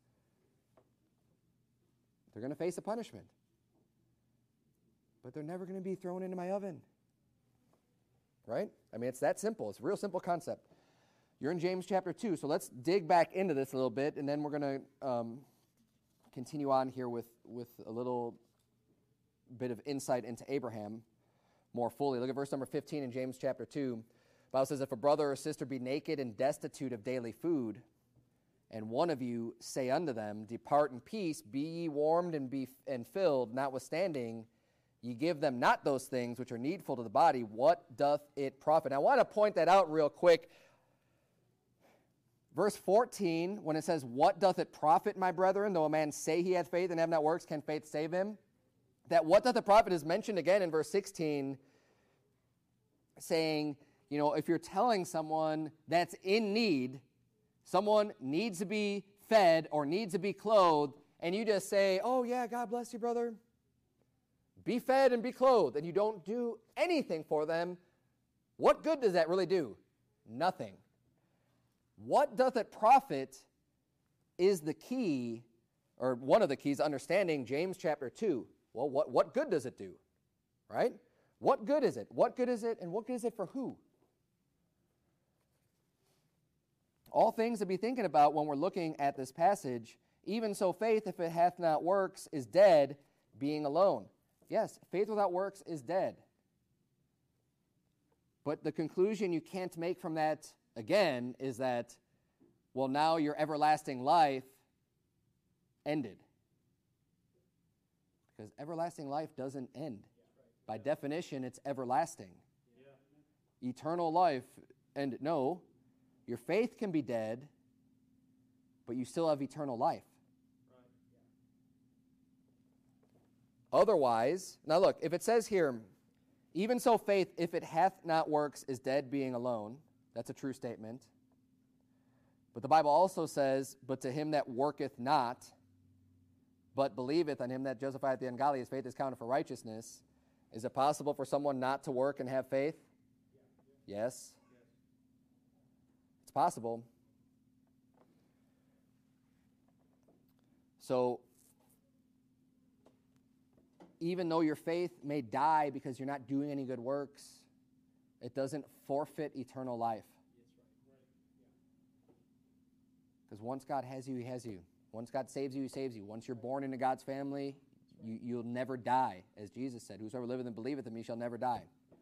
they're going to face a punishment. But they're never going to be thrown into my oven. right? I mean, it's that simple. It's a real simple concept. You're in James chapter two, so let's dig back into this a little bit, and then we're going to um, continue on here with, with a little bit of insight into Abraham more fully. Look at verse number fifteen in James chapter two. The Bible says, if a brother or sister be naked and destitute of daily food, and one of you say unto them, depart in peace, be ye warmed and be and filled, notwithstanding ye give them not those things which are needful to the body, what doth it profit? Now, I want to point that out real quick. Verse fourteen, when it says, what doth it profit, my brethren, though a man say he hath faith and have not works, can faith save him? That what doth it profit is mentioned again in verse sixteen, saying, you know, if you're telling someone that's in need, someone needs to be fed or needs to be clothed, and you just say, oh yeah, God bless you, brother, be fed and be clothed, and you don't do anything for them, what good does that really do? Nothing. What doth it profit is the key, or one of the keys, understanding James chapter two. Well, what, what good does it do? Right? What good is it? What good is it, and what good is it for who? All things to be thinking about when we're looking at this passage. Even so, faith, if it hath not works, is dead, being alone. Yes, faith without works is dead. But the conclusion you can't make from that, again, is that, well, now your everlasting life ended. Because everlasting life doesn't end. By definition, it's everlasting. Yeah. Eternal life, and no, your faith can be dead, but you still have eternal life. Right. Yeah. Otherwise, now look, if it says here, even so faith, if it hath not works, is dead, being alone, that's a true statement. But the Bible also says, but to him that worketh not, but believeth on him that justifieth the ungodly, his faith is counted for righteousness. Is it possible for someone not to work and have faith? Yeah. Yes. Yes. It's possible. So, even though your faith may die because you're not doing any good works, it doesn't forfeit eternal life. Because once God has you, he has you. Once God saves you, he saves you. Once you're born into God's family, you, you'll never die. As Jesus said, whosoever liveth and believeth in me shall never die.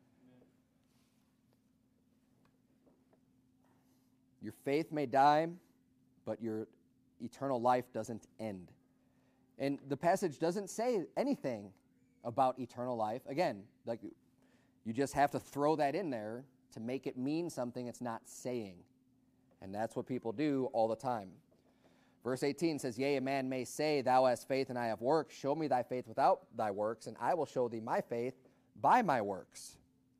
Your faith may die, but your eternal life doesn't end. And the passage doesn't say anything about eternal life. Again, like you just have to throw that in there to make it mean something it's not saying. And that's what people do all the time. Verse eighteen says, yea, a man may say, thou hast faith and I have works. Show me thy faith without thy works, and I will show thee my faith by my works.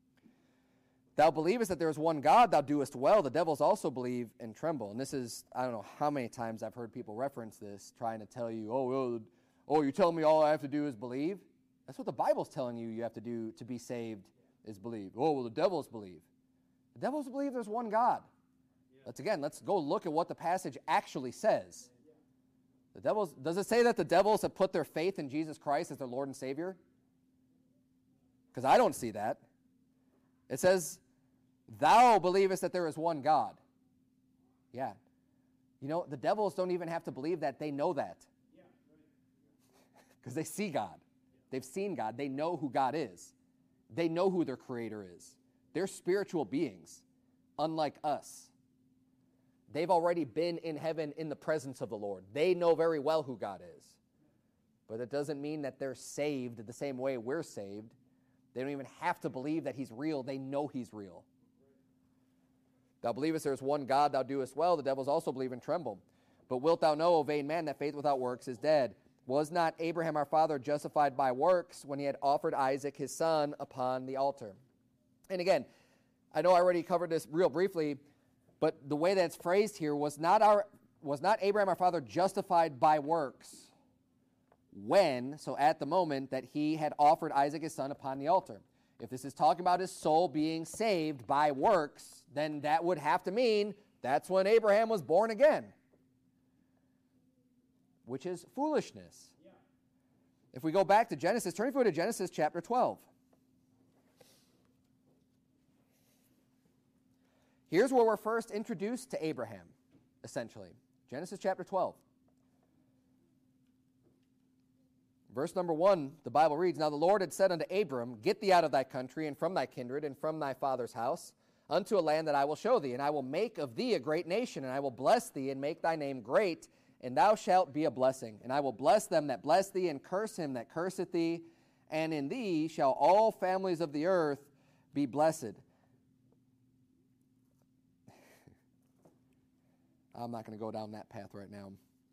Thou believest that there is one God, thou doest well. The devils also believe and tremble. And this is, I don't know how many times I've heard people reference this, trying to tell you, oh, oh, oh you're telling me all I have to do is believe? That's what the Bible's telling you you have to do to be saved, is believe. Oh, well, the devils believe. The devils believe there's one God. Let's again, let's go look at what the passage actually says. The devils, does it say that the devils have put their faith in Jesus Christ as their Lord and Savior? Because I don't see that. It says, thou believest that there is one God. Yeah. You know, the devils don't even have to believe that. They know that. Because they see God. They've seen God. They know who God is. They know who their Creator is. They're spiritual beings, unlike us. They've already been in heaven in the presence of the Lord. They know very well who God is. But it doesn't mean that they're saved the same way we're saved. They don't even have to believe that he's real. They know he's real. Thou believest there is one God, thou doest well. The devils also believe and tremble. But wilt thou know, O vain man, that faith without works is dead? Was not Abraham our father justified by works when he had offered Isaac his son upon the altar? And again, I know I already covered this real briefly, but the way that's phrased here, was not our was not Abraham our father justified by works when, so at the moment, that he had offered Isaac his son upon the altar. If this is talking about his soul being saved by works, then that would have to mean that's when Abraham was born again, which is foolishness. Yeah. If we go back to Genesis, turn to Genesis chapter twelve. Here's where we're first introduced to Abraham, essentially. Genesis chapter twelve. Verse number one, the Bible reads, Now the Lord had said unto Abram, Get thee out of thy country, and from thy kindred, and from thy father's house, unto a land that I will show thee, and I will make of thee a great nation, and I will bless thee, and make thy name great, and thou shalt be a blessing. And I will bless them that bless thee, and curse him that curseth thee, and in thee shall all families of the earth be blessed. I'm not going to go down that path right now.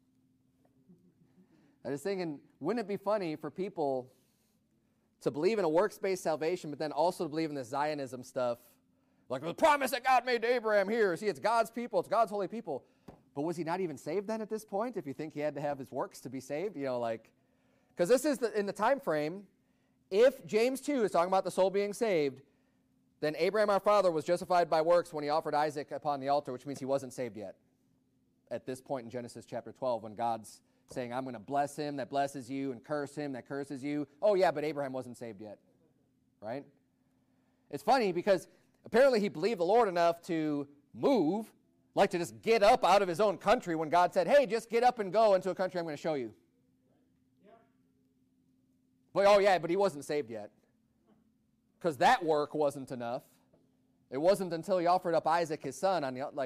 I was thinking, wouldn't it be funny for people to believe in a works-based salvation, but then also to believe in this Zionism stuff? Like, the promise that God made to Abraham here. See, it's God's people. It's God's holy people. But was he not even saved then at this point, if you think he had to have his works to be saved? You know, like, because this is the, in the time frame, if James two is talking about the soul being saved, then Abraham our father was justified by works when he offered Isaac upon the altar, which means he wasn't saved yet. At this point in Genesis chapter twelve, when God's saying, I'm going to bless him that blesses you and curse him that curses you. Oh, yeah, but Abraham wasn't saved yet, right? It's funny because apparently he believed the Lord enough to move, like to just get up out of his own country when God said, hey, just get up and go into a country I'm going to show you. Yeah. But, oh, yeah, but he wasn't saved yet because that work wasn't enough. It wasn't until he offered up Isaac, his son, on the like.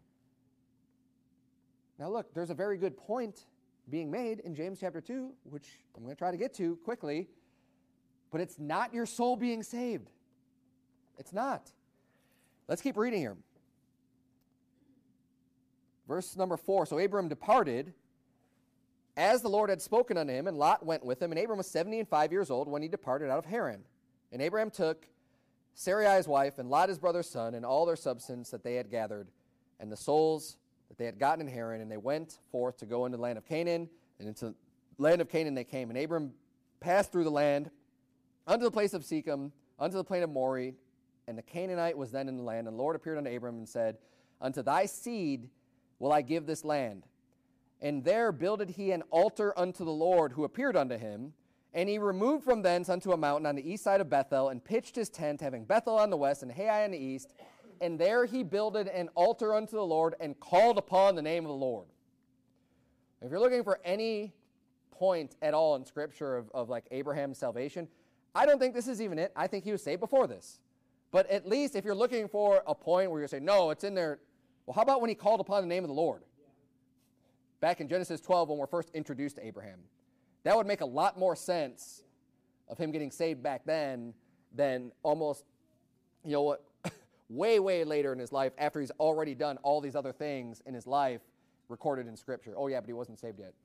Now, look, there's a very good point being made in James chapter two, which I'm going to try to get to quickly, but it's not your soul being saved. It's not. Let's keep reading here. Verse number four, So Abram departed as the Lord had spoken unto him, and Lot went with him, and Abram was seventy and five years old when he departed out of Haran. And Abraham took Sarai his wife, and Lot his brother's son, and all their substance that they had gathered, and the souls that they had gotten in Haran, and they went forth to go into the land of Canaan, and into the land of Canaan they came. And Abram passed through the land unto the place of Shechem, unto the plain of Moreh, and the Canaanite was then in the land. And the Lord appeared unto Abram and said, Unto thy seed will I give this land. And there builded he an altar unto the Lord, who appeared unto him. And he removed from thence unto a mountain on the east side of Bethel, and pitched his tent, having Bethel on the west and Hai on the east. And there he builded an altar unto the Lord, and called upon the name of the Lord. If you're looking for any point at all in Scripture of, of like Abraham's salvation, I don't think this is even it. I think he was saved before this. But at least if you're looking for a point where you say, no, it's in there. Well, how about when he called upon the name of the Lord? Back in Genesis twelve when we're first introduced to Abraham. That would make a lot more sense of him getting saved back then than almost, you know what, way, way later in his life after he's already done all these other things in his life recorded in Scripture. Oh, yeah, but he wasn't saved yet.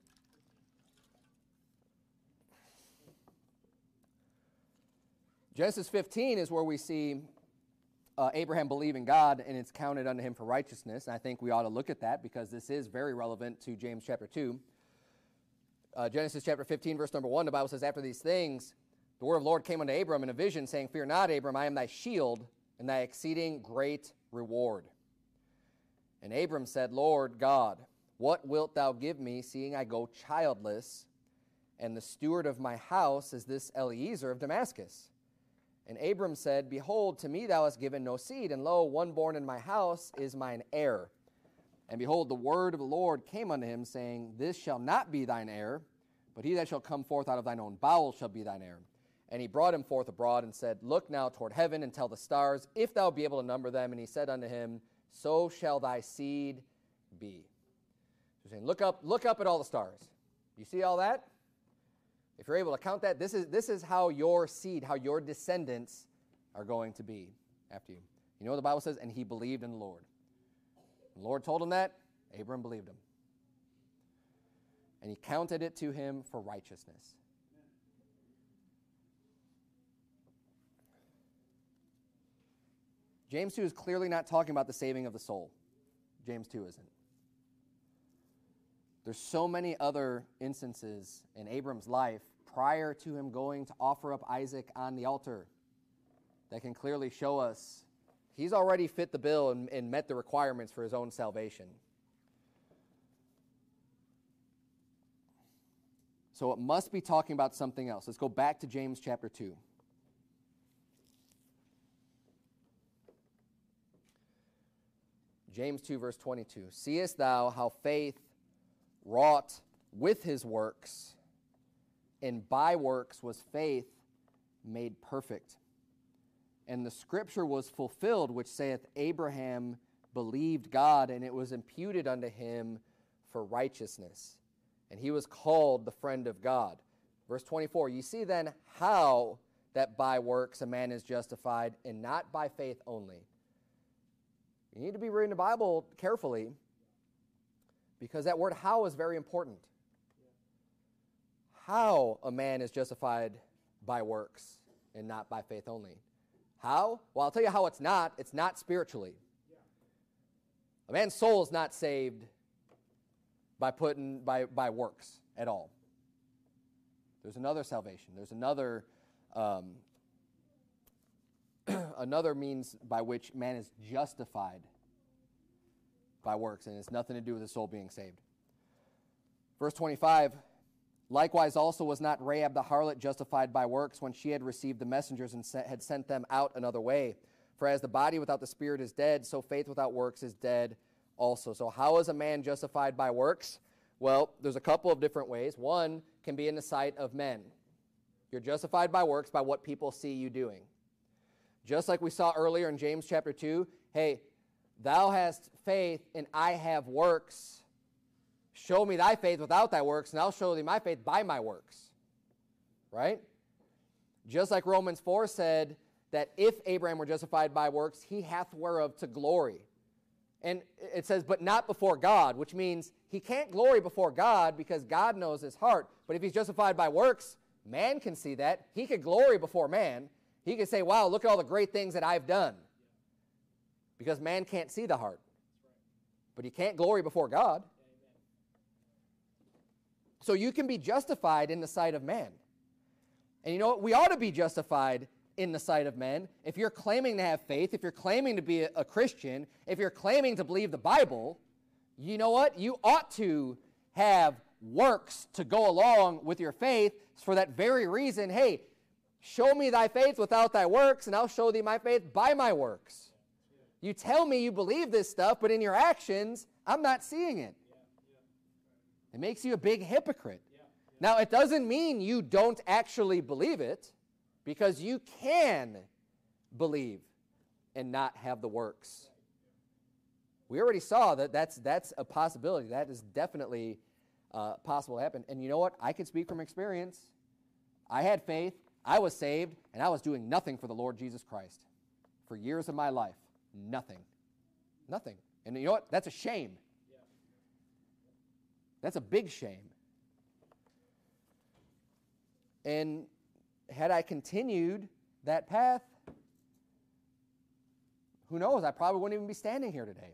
Genesis fifteen is where we see uh, Abraham believing God, and it's counted unto him for righteousness. And I think we ought to look at that because this is very relevant to James chapter two. Uh, Genesis chapter fifteen, verse number one, the Bible says, After these things, the word of the Lord came unto Abram in a vision, saying, Fear not, Abram, I am thy shield, and thy exceeding great reward. And Abram said, Lord God, what wilt thou give me, seeing I go childless, and the steward of my house is this Eliezer of Damascus? And Abram said, Behold, to me thou hast given no seed, and lo, one born in my house is mine heir. And behold, the word of the Lord came unto him, saying, This shall not be thine heir, but he that shall come forth out of thine own bowels shall be thine heir. And he brought him forth abroad, and said, Look now toward heaven, and tell the stars, if thou be able to number them. And he said unto him, So shall thy seed be. So he's saying, look up, look up at all the stars. You see all that? If you're able to count that, this is, this is how your seed, how your descendants are going to be after you. You know what the Bible says? And he believed in the Lord. The Lord told him that. Abram believed him. And he counted it to him for righteousness. James two is clearly not talking about the saving of the soul. James two isn't. There's so many other instances in Abram's life prior to him going to offer up Isaac on the altar that can clearly show us he's already fit the bill and, and met the requirements for his own salvation. So it must be talking about something else. Let's go back to James chapter two. James two, verse twenty-two. Seest thou how faith wrought with his works, and by works was faith made perfect. And the scripture was fulfilled, which saith, Abraham believed God, and it was imputed unto him for righteousness. And he was called the friend of God. Verse twenty-four, you see then how that by works a man is justified, and not by faith only. You need to be reading the Bible carefully, because that word how is very important. How a man is justified by works and not by faith only. How? Well, I'll tell you how it's not. It's not spiritually. A man's soul is not saved by putting by, by works at all. There's another salvation. There's another um, another means by which man is justified by works, and it's nothing to do with the soul being saved. Verse twenty-five, likewise also was not Rahab the harlot justified by works when she had received the messengers and had sent them out another way? For as the body without the spirit is dead, so faith without works is dead also. So how is a man justified by works? Well, there's a couple of different ways. One can be in the sight of men. You're justified by works by what people see you doing. Just like we saw earlier in James chapter two, hey, thou hast faith and I have works. Show me thy faith without thy works, and I'll show thee my faith by my works. Right? Just like Romans four said that if Abraham were justified by works, he hath whereof to glory. And it says, but not before God, which means he can't glory before God because God knows his heart. But if he's justified by works, man can see that. He could glory before man. He could say, wow, look at all the great things that I've done. Because man can't see the heart. But he can't glory before God. So you can be justified in the sight of man. And you know what? We ought to be justified in the sight of men. If you're claiming to have faith, if you're claiming to be a, a Christian, if you're claiming to believe the Bible, you know what? You ought to have works to go along with your faith for that very reason. Hey, show me thy faith without thy works, and I'll show thee my faith by my works. You tell me you believe this stuff, but in your actions, I'm not seeing it. It makes you a big hypocrite. Now, it doesn't mean you don't actually believe it, because you can believe and not have the works. We already saw that that's, that's a possibility. That is definitely uh, possible to happen. And you know what? I can speak from experience. I had faith, I was saved, and I was doing nothing for the Lord Jesus Christ for years of my life. Nothing. Nothing. And you know what? That's a shame. That's a big shame. And had I continued that path, who knows? I probably wouldn't even be standing here today.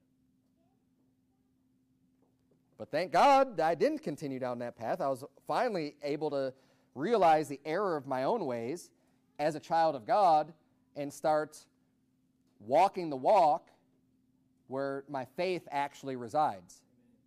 But thank God that I didn't continue down that path. I was finally able to realize the error of my own ways as a child of God and start walking the walk where my faith actually resides.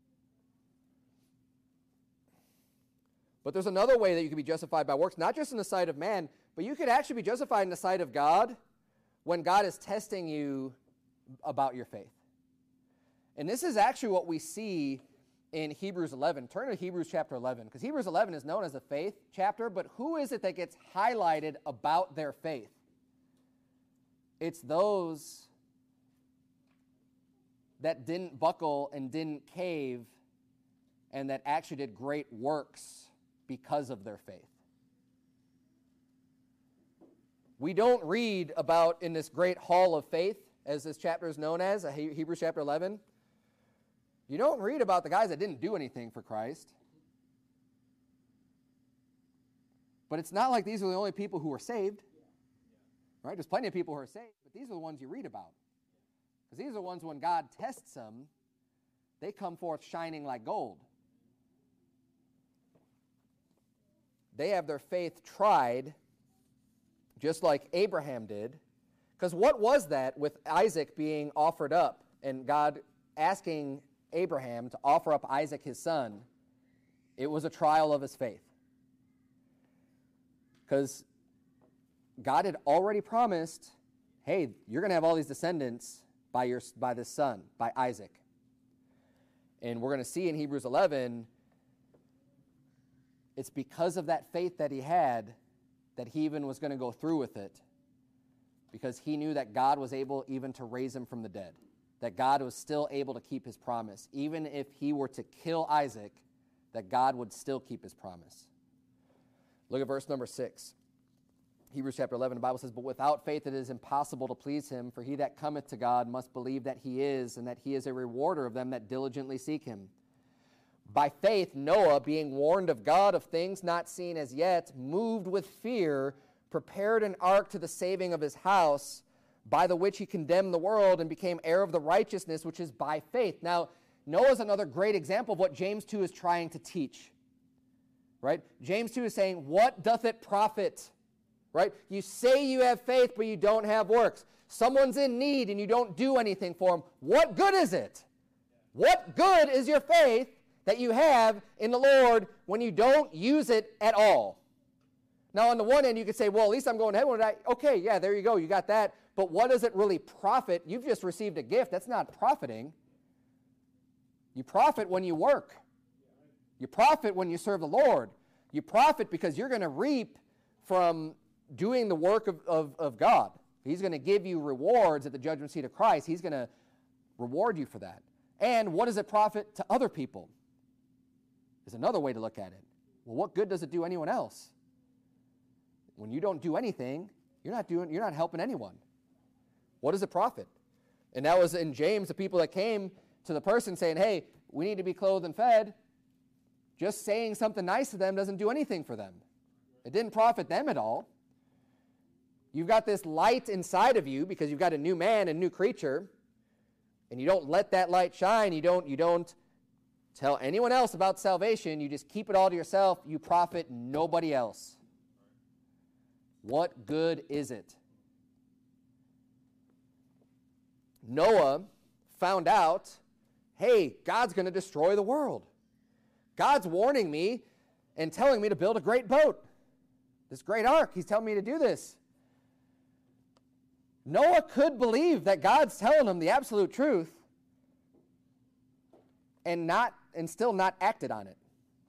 But there's another way that you can be justified by works, not just in the sight of man, but you could actually be justified in the sight of God when God is testing you about your faith. And this is actually what we see in Hebrews eleven. Turn to Hebrews chapter eleven, because Hebrews eleven is known as a faith chapter, but who is it that gets highlighted about their faith? It's those that didn't buckle and didn't cave and that actually did great works because of their faith. We don't read about in this great hall of faith, as this chapter is known as, Hebrews chapter eleven. You don't read about the guys that didn't do anything for Christ. But it's not like these are the only people who were saved. Right? There's plenty of people who are saved, but these are the ones you read about. Because these are the ones when God tests them, they come forth shining like gold. They have their faith tried, just like Abraham did. Because what was that with Isaac being offered up and God asking Abraham to offer up Isaac his son? It was a trial of his faith. Because God had already promised, hey, you're going to have all these descendants by, your, by this son, by Isaac. And we're going to see in Hebrews eleven, it's because of that faith that he had that he even was going to go through with it, because he knew that God was able even to raise him from the dead, that God was still able to keep his promise. Even if he were to kill Isaac, that God would still keep his promise. Look at verse number six. Hebrews chapter eleven, the Bible says, "But without faith it is impossible to please him, for he that cometh to God must believe that he is, and that he is a rewarder of them that diligently seek him. By faith Noah, being warned of God of things not seen as yet, moved with fear, prepared an ark to the saving of his house, by the which he condemned the world and became heir of the righteousness which is by faith." Now, Noah is another great example of what James two is trying to teach. Right? James two is saying, what doth it profit? Right? You say you have faith, but you don't have works. Someone's in need and you don't do anything for him. What good is it? What good is your faith that you have in the Lord when you don't use it at all? Now, on the one end, you could say, well, at least I'm going to heaven. Okay, yeah, there you go. You got that. But what does it really profit? You've just received a gift. That's not profiting. You profit when you work. You profit when you serve the Lord. You profit because you're going to reap from doing the work of, of, of God. He's going to give you rewards at the judgment seat of Christ. He's going to reward you for that. And what does it profit to other people? Is another way to look at it. Well, what good does it do anyone else? When you don't do anything, you're not doing, you're not helping anyone. What does it profit? And that was in James, the people that came to the person saying, hey, we need to be clothed and fed. Just saying something nice to them doesn't do anything for them. It didn't profit them at all. You've got this light inside of you because you've got a new man, a new creature, and you don't let that light shine. You don't, you don't tell anyone else about salvation. You just keep it all to yourself. You profit nobody else. What good is it? Noah found out, hey, God's going to destroy the world. God's warning me and telling me to build a great boat, this great ark. He's telling me to do this. Noah could believe that God's telling him the absolute truth and not and still not acted on it.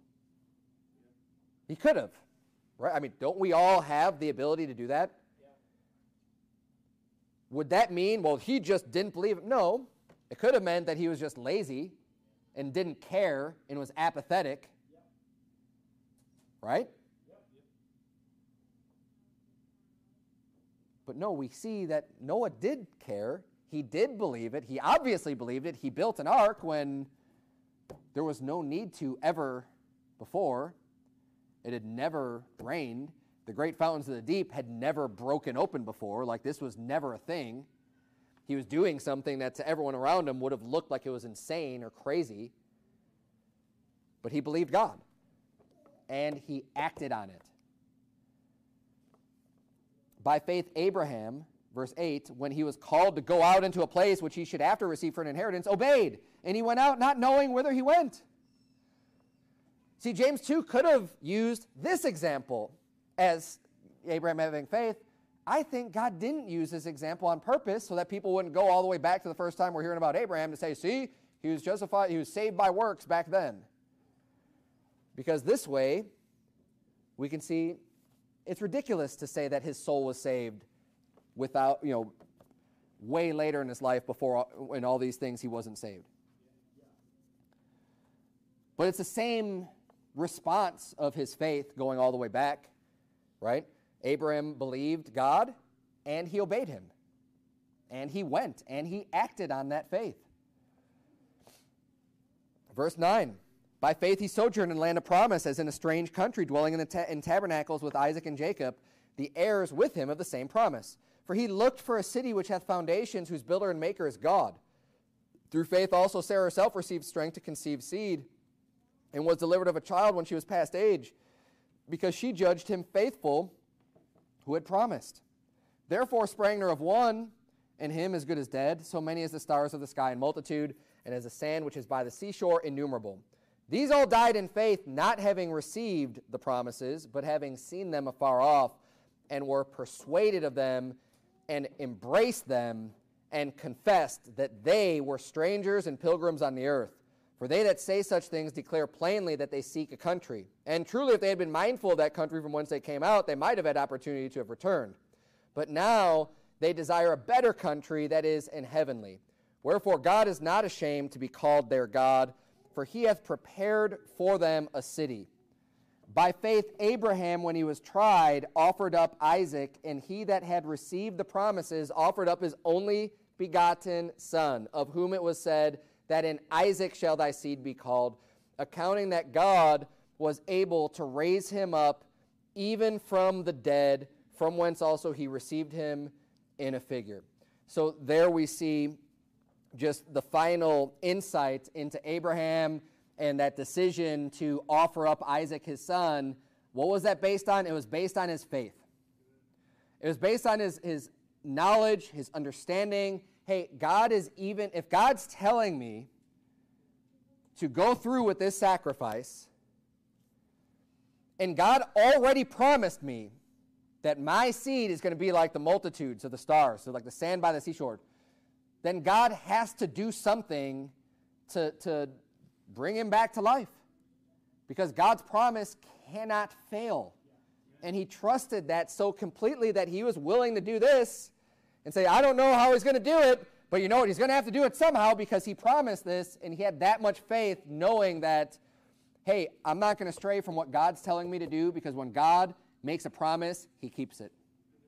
He could have, right? I mean, don't we all have the ability to do that? Yeah. Would that mean, well, he just didn't believe it? No. It could have meant that he was just lazy and didn't care and was apathetic. Yeah. Right? Yeah. But no, we see that Noah did care. He did believe it. He obviously believed it. He built an ark when there was no need to ever before. It had never rained. The great fountains of the deep had never broken open before. Like, this was never a thing. He was doing something that to everyone around him would have looked like it was insane or crazy. But he believed God. And he acted on it. By faith, Abraham, verse eight, when he was called to go out into a place which he should after receive for an inheritance, obeyed. And he went out not knowing whither he went. See, James two could have used this example as Abraham having faith. I think God didn't use this example on purpose so that people wouldn't go all the way back to the first time we're hearing about Abraham to say, see, he was justified, he was saved by works back then. Because this way, we can see it's ridiculous to say that his soul was saved without, you know, way later in his life before in all these things he wasn't saved. But it's the same response of his faith going all the way back, right? Abraham believed God, and he obeyed him. And he went, and he acted on that faith. Verse nine, by faith he sojourned in the land of promise, as in a strange country, dwelling in, the ta- in tabernacles with Isaac and Jacob, the heirs with him of the same promise. For he looked for a city which hath foundations, whose builder and maker is God. Through faith also Sarah herself received strength to conceive seed, and was delivered of a child when she was past age, because she judged him faithful who had promised. Therefore sprang there of one, and him as good as dead, so many as the stars of the sky in multitude, and as the sand which is by the seashore innumerable. These all died in faith, not having received the promises, but having seen them afar off, and were persuaded of them, and embraced them, and confessed that they were strangers and pilgrims on the earth. For they that say such things declare plainly that they seek a country. And truly, if they had been mindful of that country from whence they came out, they might have had opportunity to have returned. But now they desire a better country, that is, in heavenly. Wherefore God is not ashamed to be called their God, for he hath prepared for them a city. By faith Abraham, when he was tried, offered up Isaac, and he that had received the promises offered up his only begotten son, of whom it was said, that in Isaac shall thy seed be called, accounting that God was able to raise him up even from the dead, from whence also he received him in a figure. So there we see just the final insight into Abraham and that decision to offer up Isaac, his son. What was that based on? It was based on his faith. It was based on his, his knowledge, his understanding. Hey, God is even, if God's telling me to go through with this sacrifice, and God already promised me that my seed is going to be like the multitudes of the stars, so like the sand by the seashore, then God has to do something to, to bring him back to life. Because God's promise cannot fail. And he trusted that so completely that he was willing to do this and say, I don't know how he's going to do it, but you know what? He's going to have to do it somehow because he promised this, and he had that much faith knowing that, hey, I'm not going to stray from what God's telling me to do, because when God makes a promise, he keeps it.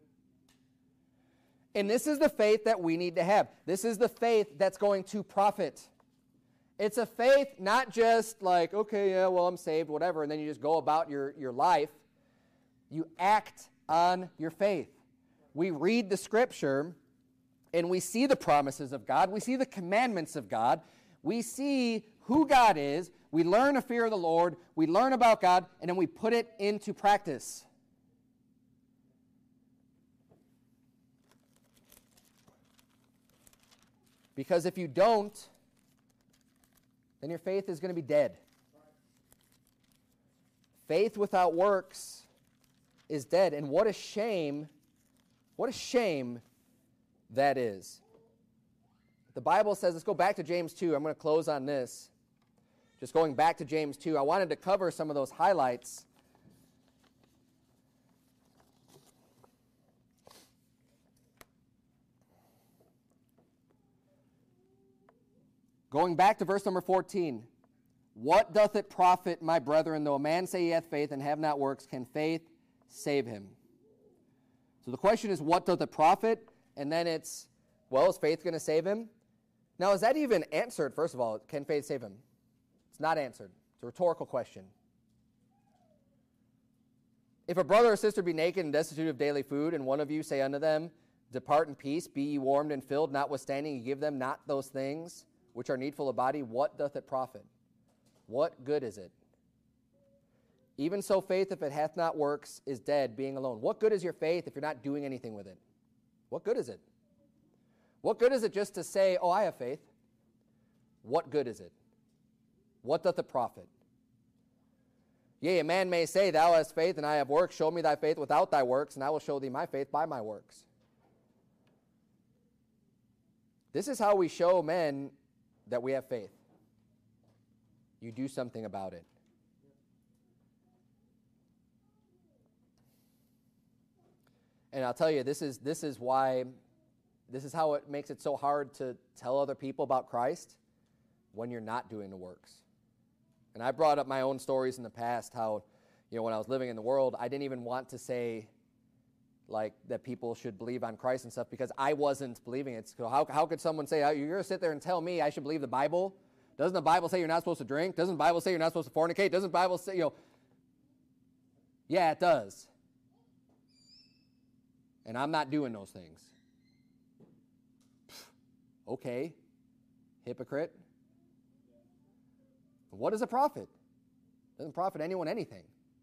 And this is the faith that we need to have. This is the faith that's going to profit. It's a faith not just like, okay, yeah, well, I'm saved, whatever, and then you just go about your, your life. You act on your faith. We read the Scripture, and we see the promises of God. We see the commandments of God. We see who God is. We learn a fear of the Lord. We learn about God, and then we put it into practice. Because if you don't, then your faith is going to be dead. Faith without works is dead. And what a shame, what a shame that is. The Bible says, let's go back to James two. I'm going to close on this. Just going back to James two, I wanted to cover some of those highlights. Going back to verse number fourteen. What doth it profit, my brethren, though a man say he hath faith and have not works, can faith save him? So the question is, what doth it profit? And then it's, well, is faith going to save him? Now, is that even answered, first of all? Can faith save him? It's not answered. It's a rhetorical question. If a brother or sister be naked and destitute of daily food, and one of you say unto them, depart in peace, be ye warmed and filled, notwithstanding ye give them not those things which are needful of body, what doth it profit? What good is it? Even so, faith, if it hath not works, is dead, being alone. What good is your faith if you're not doing anything with it? What good is it? What good is it just to say, oh, I have faith? What good is it? What doth it profit? Yea, a man may say, thou hast faith, and I have works. Show me thy faith without thy works, and I will show thee my faith by my works. This is how we show men that we have faith. You do something about it. And I'll tell you, this is this is why, this is how it makes it so hard to tell other people about Christ when you're not doing the works. And I brought up my own stories in the past, how, you know, when I was living in the world, I didn't even want to say, like, that people should believe on Christ and stuff, because I wasn't believing it. So how, how could someone say, oh, you're going to sit there and tell me I should believe the Bible? Doesn't the Bible say you're not supposed to drink? Doesn't the Bible say you're not supposed to fornicate? Doesn't the Bible say, you know, yeah, it does. And I'm not doing those things. Okay, hypocrite. What is a profit? It doesn't profit anyone anything.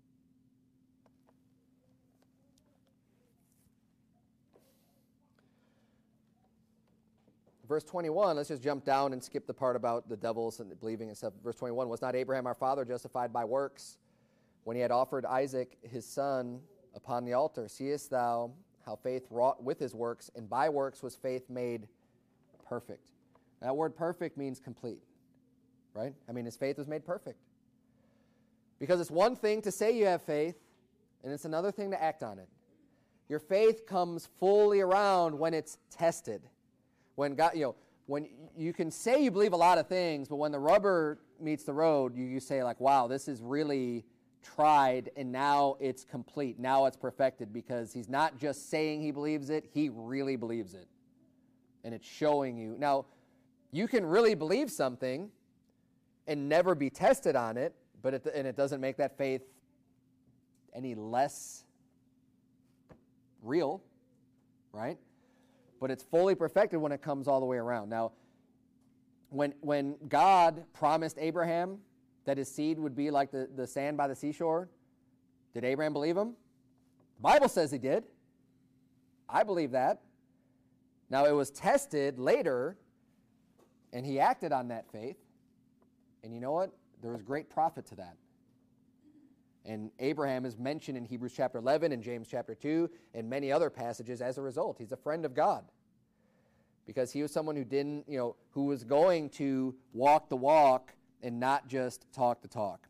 Verse twenty-one, let's just jump down and skip the part about the devils and believing and stuff. Verse twenty-one, was not Abraham our father justified by works when he had offered Isaac his son upon the altar? Seest thou how faith wrought with his works, and by works was faith made perfect. That word perfect means complete, right? I mean, his faith was made perfect. Because it's one thing to say you have faith, and it's another thing to act on it. Your faith comes fully around when it's tested. When God, you know, when you can say you believe a lot of things, but when the rubber meets the road, you, you say like, wow, this is really tried, and now it's complete. Now it's perfected, because he's not just saying he believes it, he really believes it. And it's showing you. Now, you can really believe something and never be tested on it, but it, and it doesn't make that faith any less real, right? But it's fully perfected when it comes all the way around. Now, when when God promised Abraham that his seed would be like the, the sand by the seashore, did Abraham believe him? The Bible says he did. I believe that. Now, it was tested later, and he acted on that faith. And you know what? There was great profit to that. And Abraham is mentioned in Hebrews chapter eleven and James chapter two and many other passages as a result. He's a friend of God because he was someone who didn't, you know, who was going to walk the walk and not just talk the talk.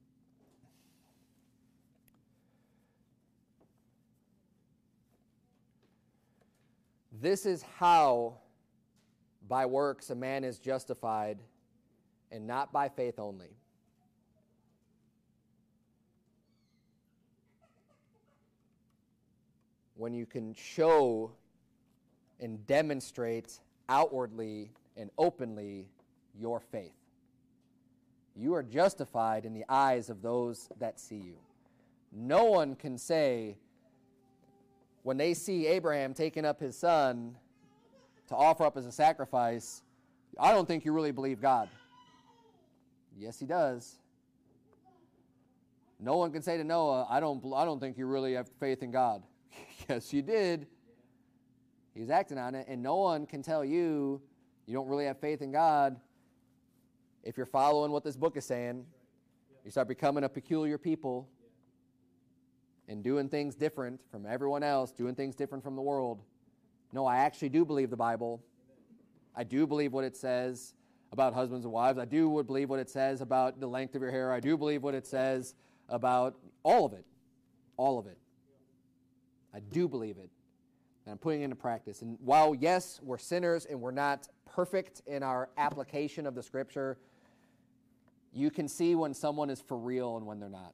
This is how, by works, a man is justified, and not by faith only. When you can show and demonstrate outwardly and openly your faith. You are justified in the eyes of those that see you. No one can say, when they see Abraham taking up his son to offer up as a sacrifice, I don't think you really believe God. Yes, he does. No one can say to Noah, I don't, I don't think you really have faith in God. Yes, you did. He was acting on it, and no one can tell you you don't really have faith in God if you're following what this book is saying. You start becoming a peculiar people and doing things different from everyone else, doing things different from the world. No, I actually do believe the Bible. I do believe what it says about husbands and wives. I do believe what it says about the length of your hair. I do believe what it says about all of it. All of it. I do believe it. And I'm putting it into practice. And while, yes, we're sinners and we're not perfect in our application of the Scripture, you can see when someone is for real and when they're not.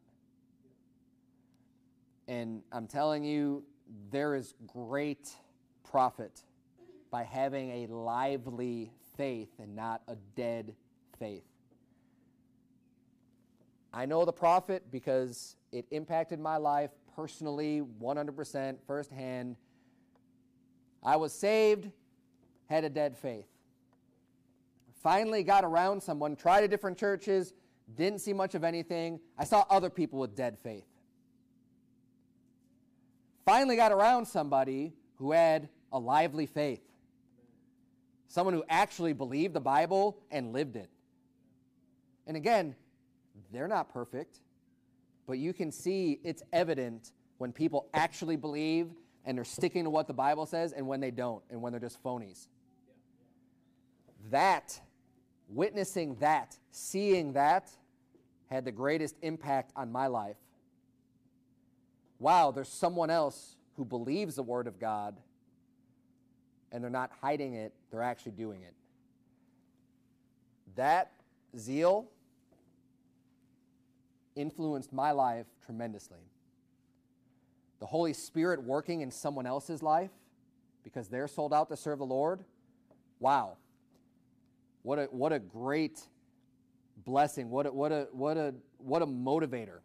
And I'm telling you, there is great profit by having a lively faith and not a dead faith. I know the profit because it impacted my life personally, one hundred percent, firsthand. I was saved, had a dead faith. Finally got around someone, tried at different churches, didn't see much of anything. I saw other people with dead faith. Finally got around somebody who had a lively faith. Someone who actually believed the Bible and lived it. And again, they're not perfect, but you can see it's evident when people actually believe and they're sticking to what the Bible says and when they don't and when they're just phonies. That, witnessing that, seeing that, had the greatest impact on my life. Wow, there's someone else who believes the Word of God and they're not hiding it, they're actually doing it. That zeal influenced my life tremendously. The Holy Spirit working in someone else's life because they're sold out to serve the Lord. Wow. What a what a great blessing. What a what a what a what a motivator.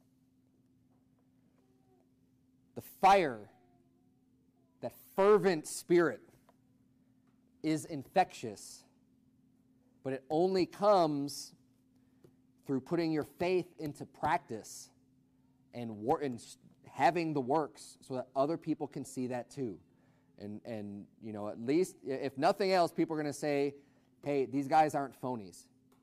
The fire, that fervent spirit is infectious, but it only comes through putting your faith into practice and, wor- and having the works so that other people can see that too. And, and you know, at least, if nothing else, people are going to say, hey, these guys aren't phonies.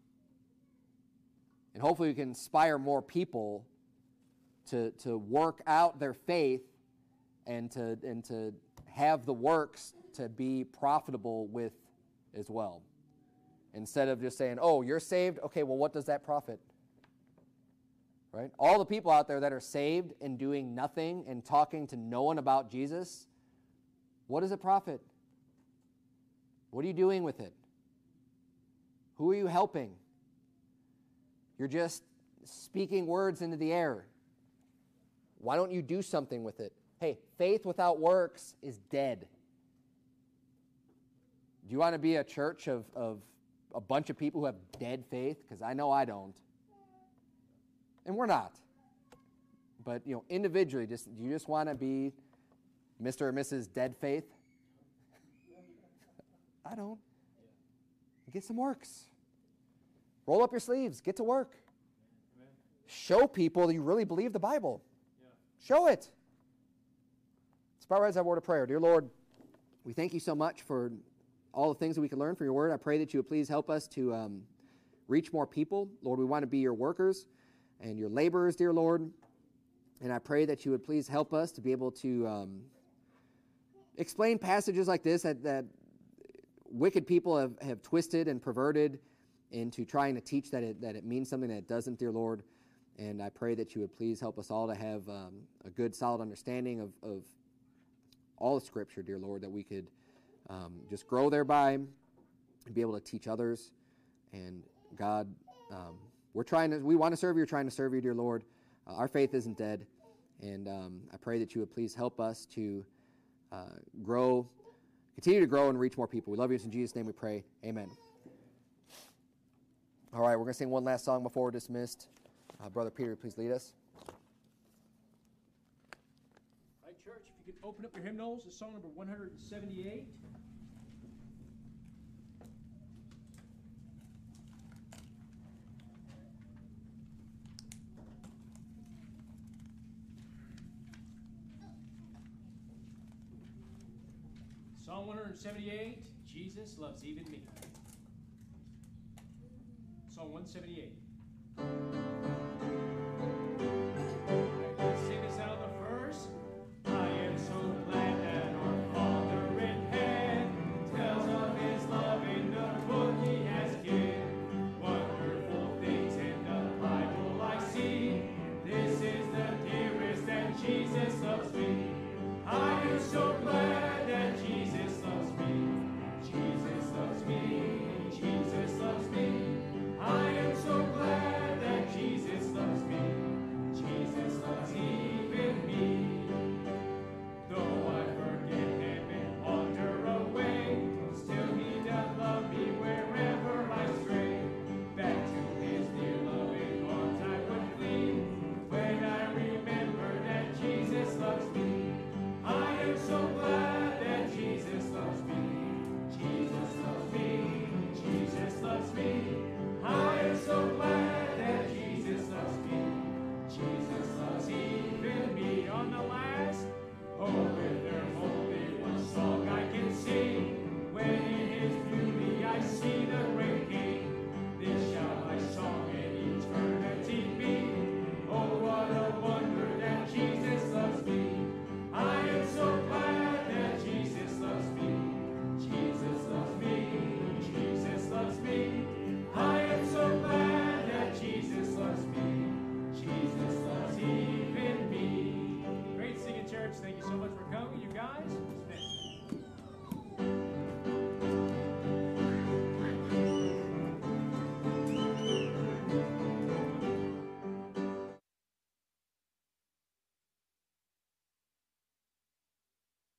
And hopefully we can inspire more people to, to work out their faith and to, and to have the works to be profitable with as well. Instead of just saying, oh, you're saved? Okay, well, what does that profit? Right? All the people out there that are saved and doing nothing and talking to no one about Jesus, what does it profit? What are you doing with it? Who are you helping? You're just speaking words into the air. Why don't you do something with it? Hey, faith without works is dead. Do you want to be a church of, of a bunch of people who have dead faith? Because I know I don't. And we're not. But, you know, individually, just do you just want to be Mister or Missus Dead Faith? I don't. Get some works. Roll up your sleeves. Get to work. Amen. Show people that you really believe the Bible. Yeah. Show it. Let's bow our heads, have a word of prayer. Dear Lord, we thank you so much for all the things that we can learn from your word. I pray that you would please help us to um, reach more people. Lord, we want to be your workers and your laborers, dear Lord. And I pray that you would please help us to be able to um, explain passages like this that, that wicked people have, have twisted and perverted into trying to teach that it, that it means something that it doesn't, dear Lord. And I pray that you would please help us all to have um, a good, solid understanding of, of all the Scripture, dear Lord, that we could um, just grow thereby and be able to teach others. And God, um, we're trying to, we want to serve you, we're trying to serve you, dear Lord. Uh, our faith isn't dead. And um, I pray that you would please help us to uh, grow, continue to grow and reach more people. We love you. It's in Jesus' name we pray. Amen. All right, we're going to sing one last song before we're dismissed. Uh, Brother Peter, please lead us. All right, church, if you could open up your hymnals to song number one seventy-eight. Psalm one seventy-eight, Jesus Loves Even Me. Psalm one seventy-eight.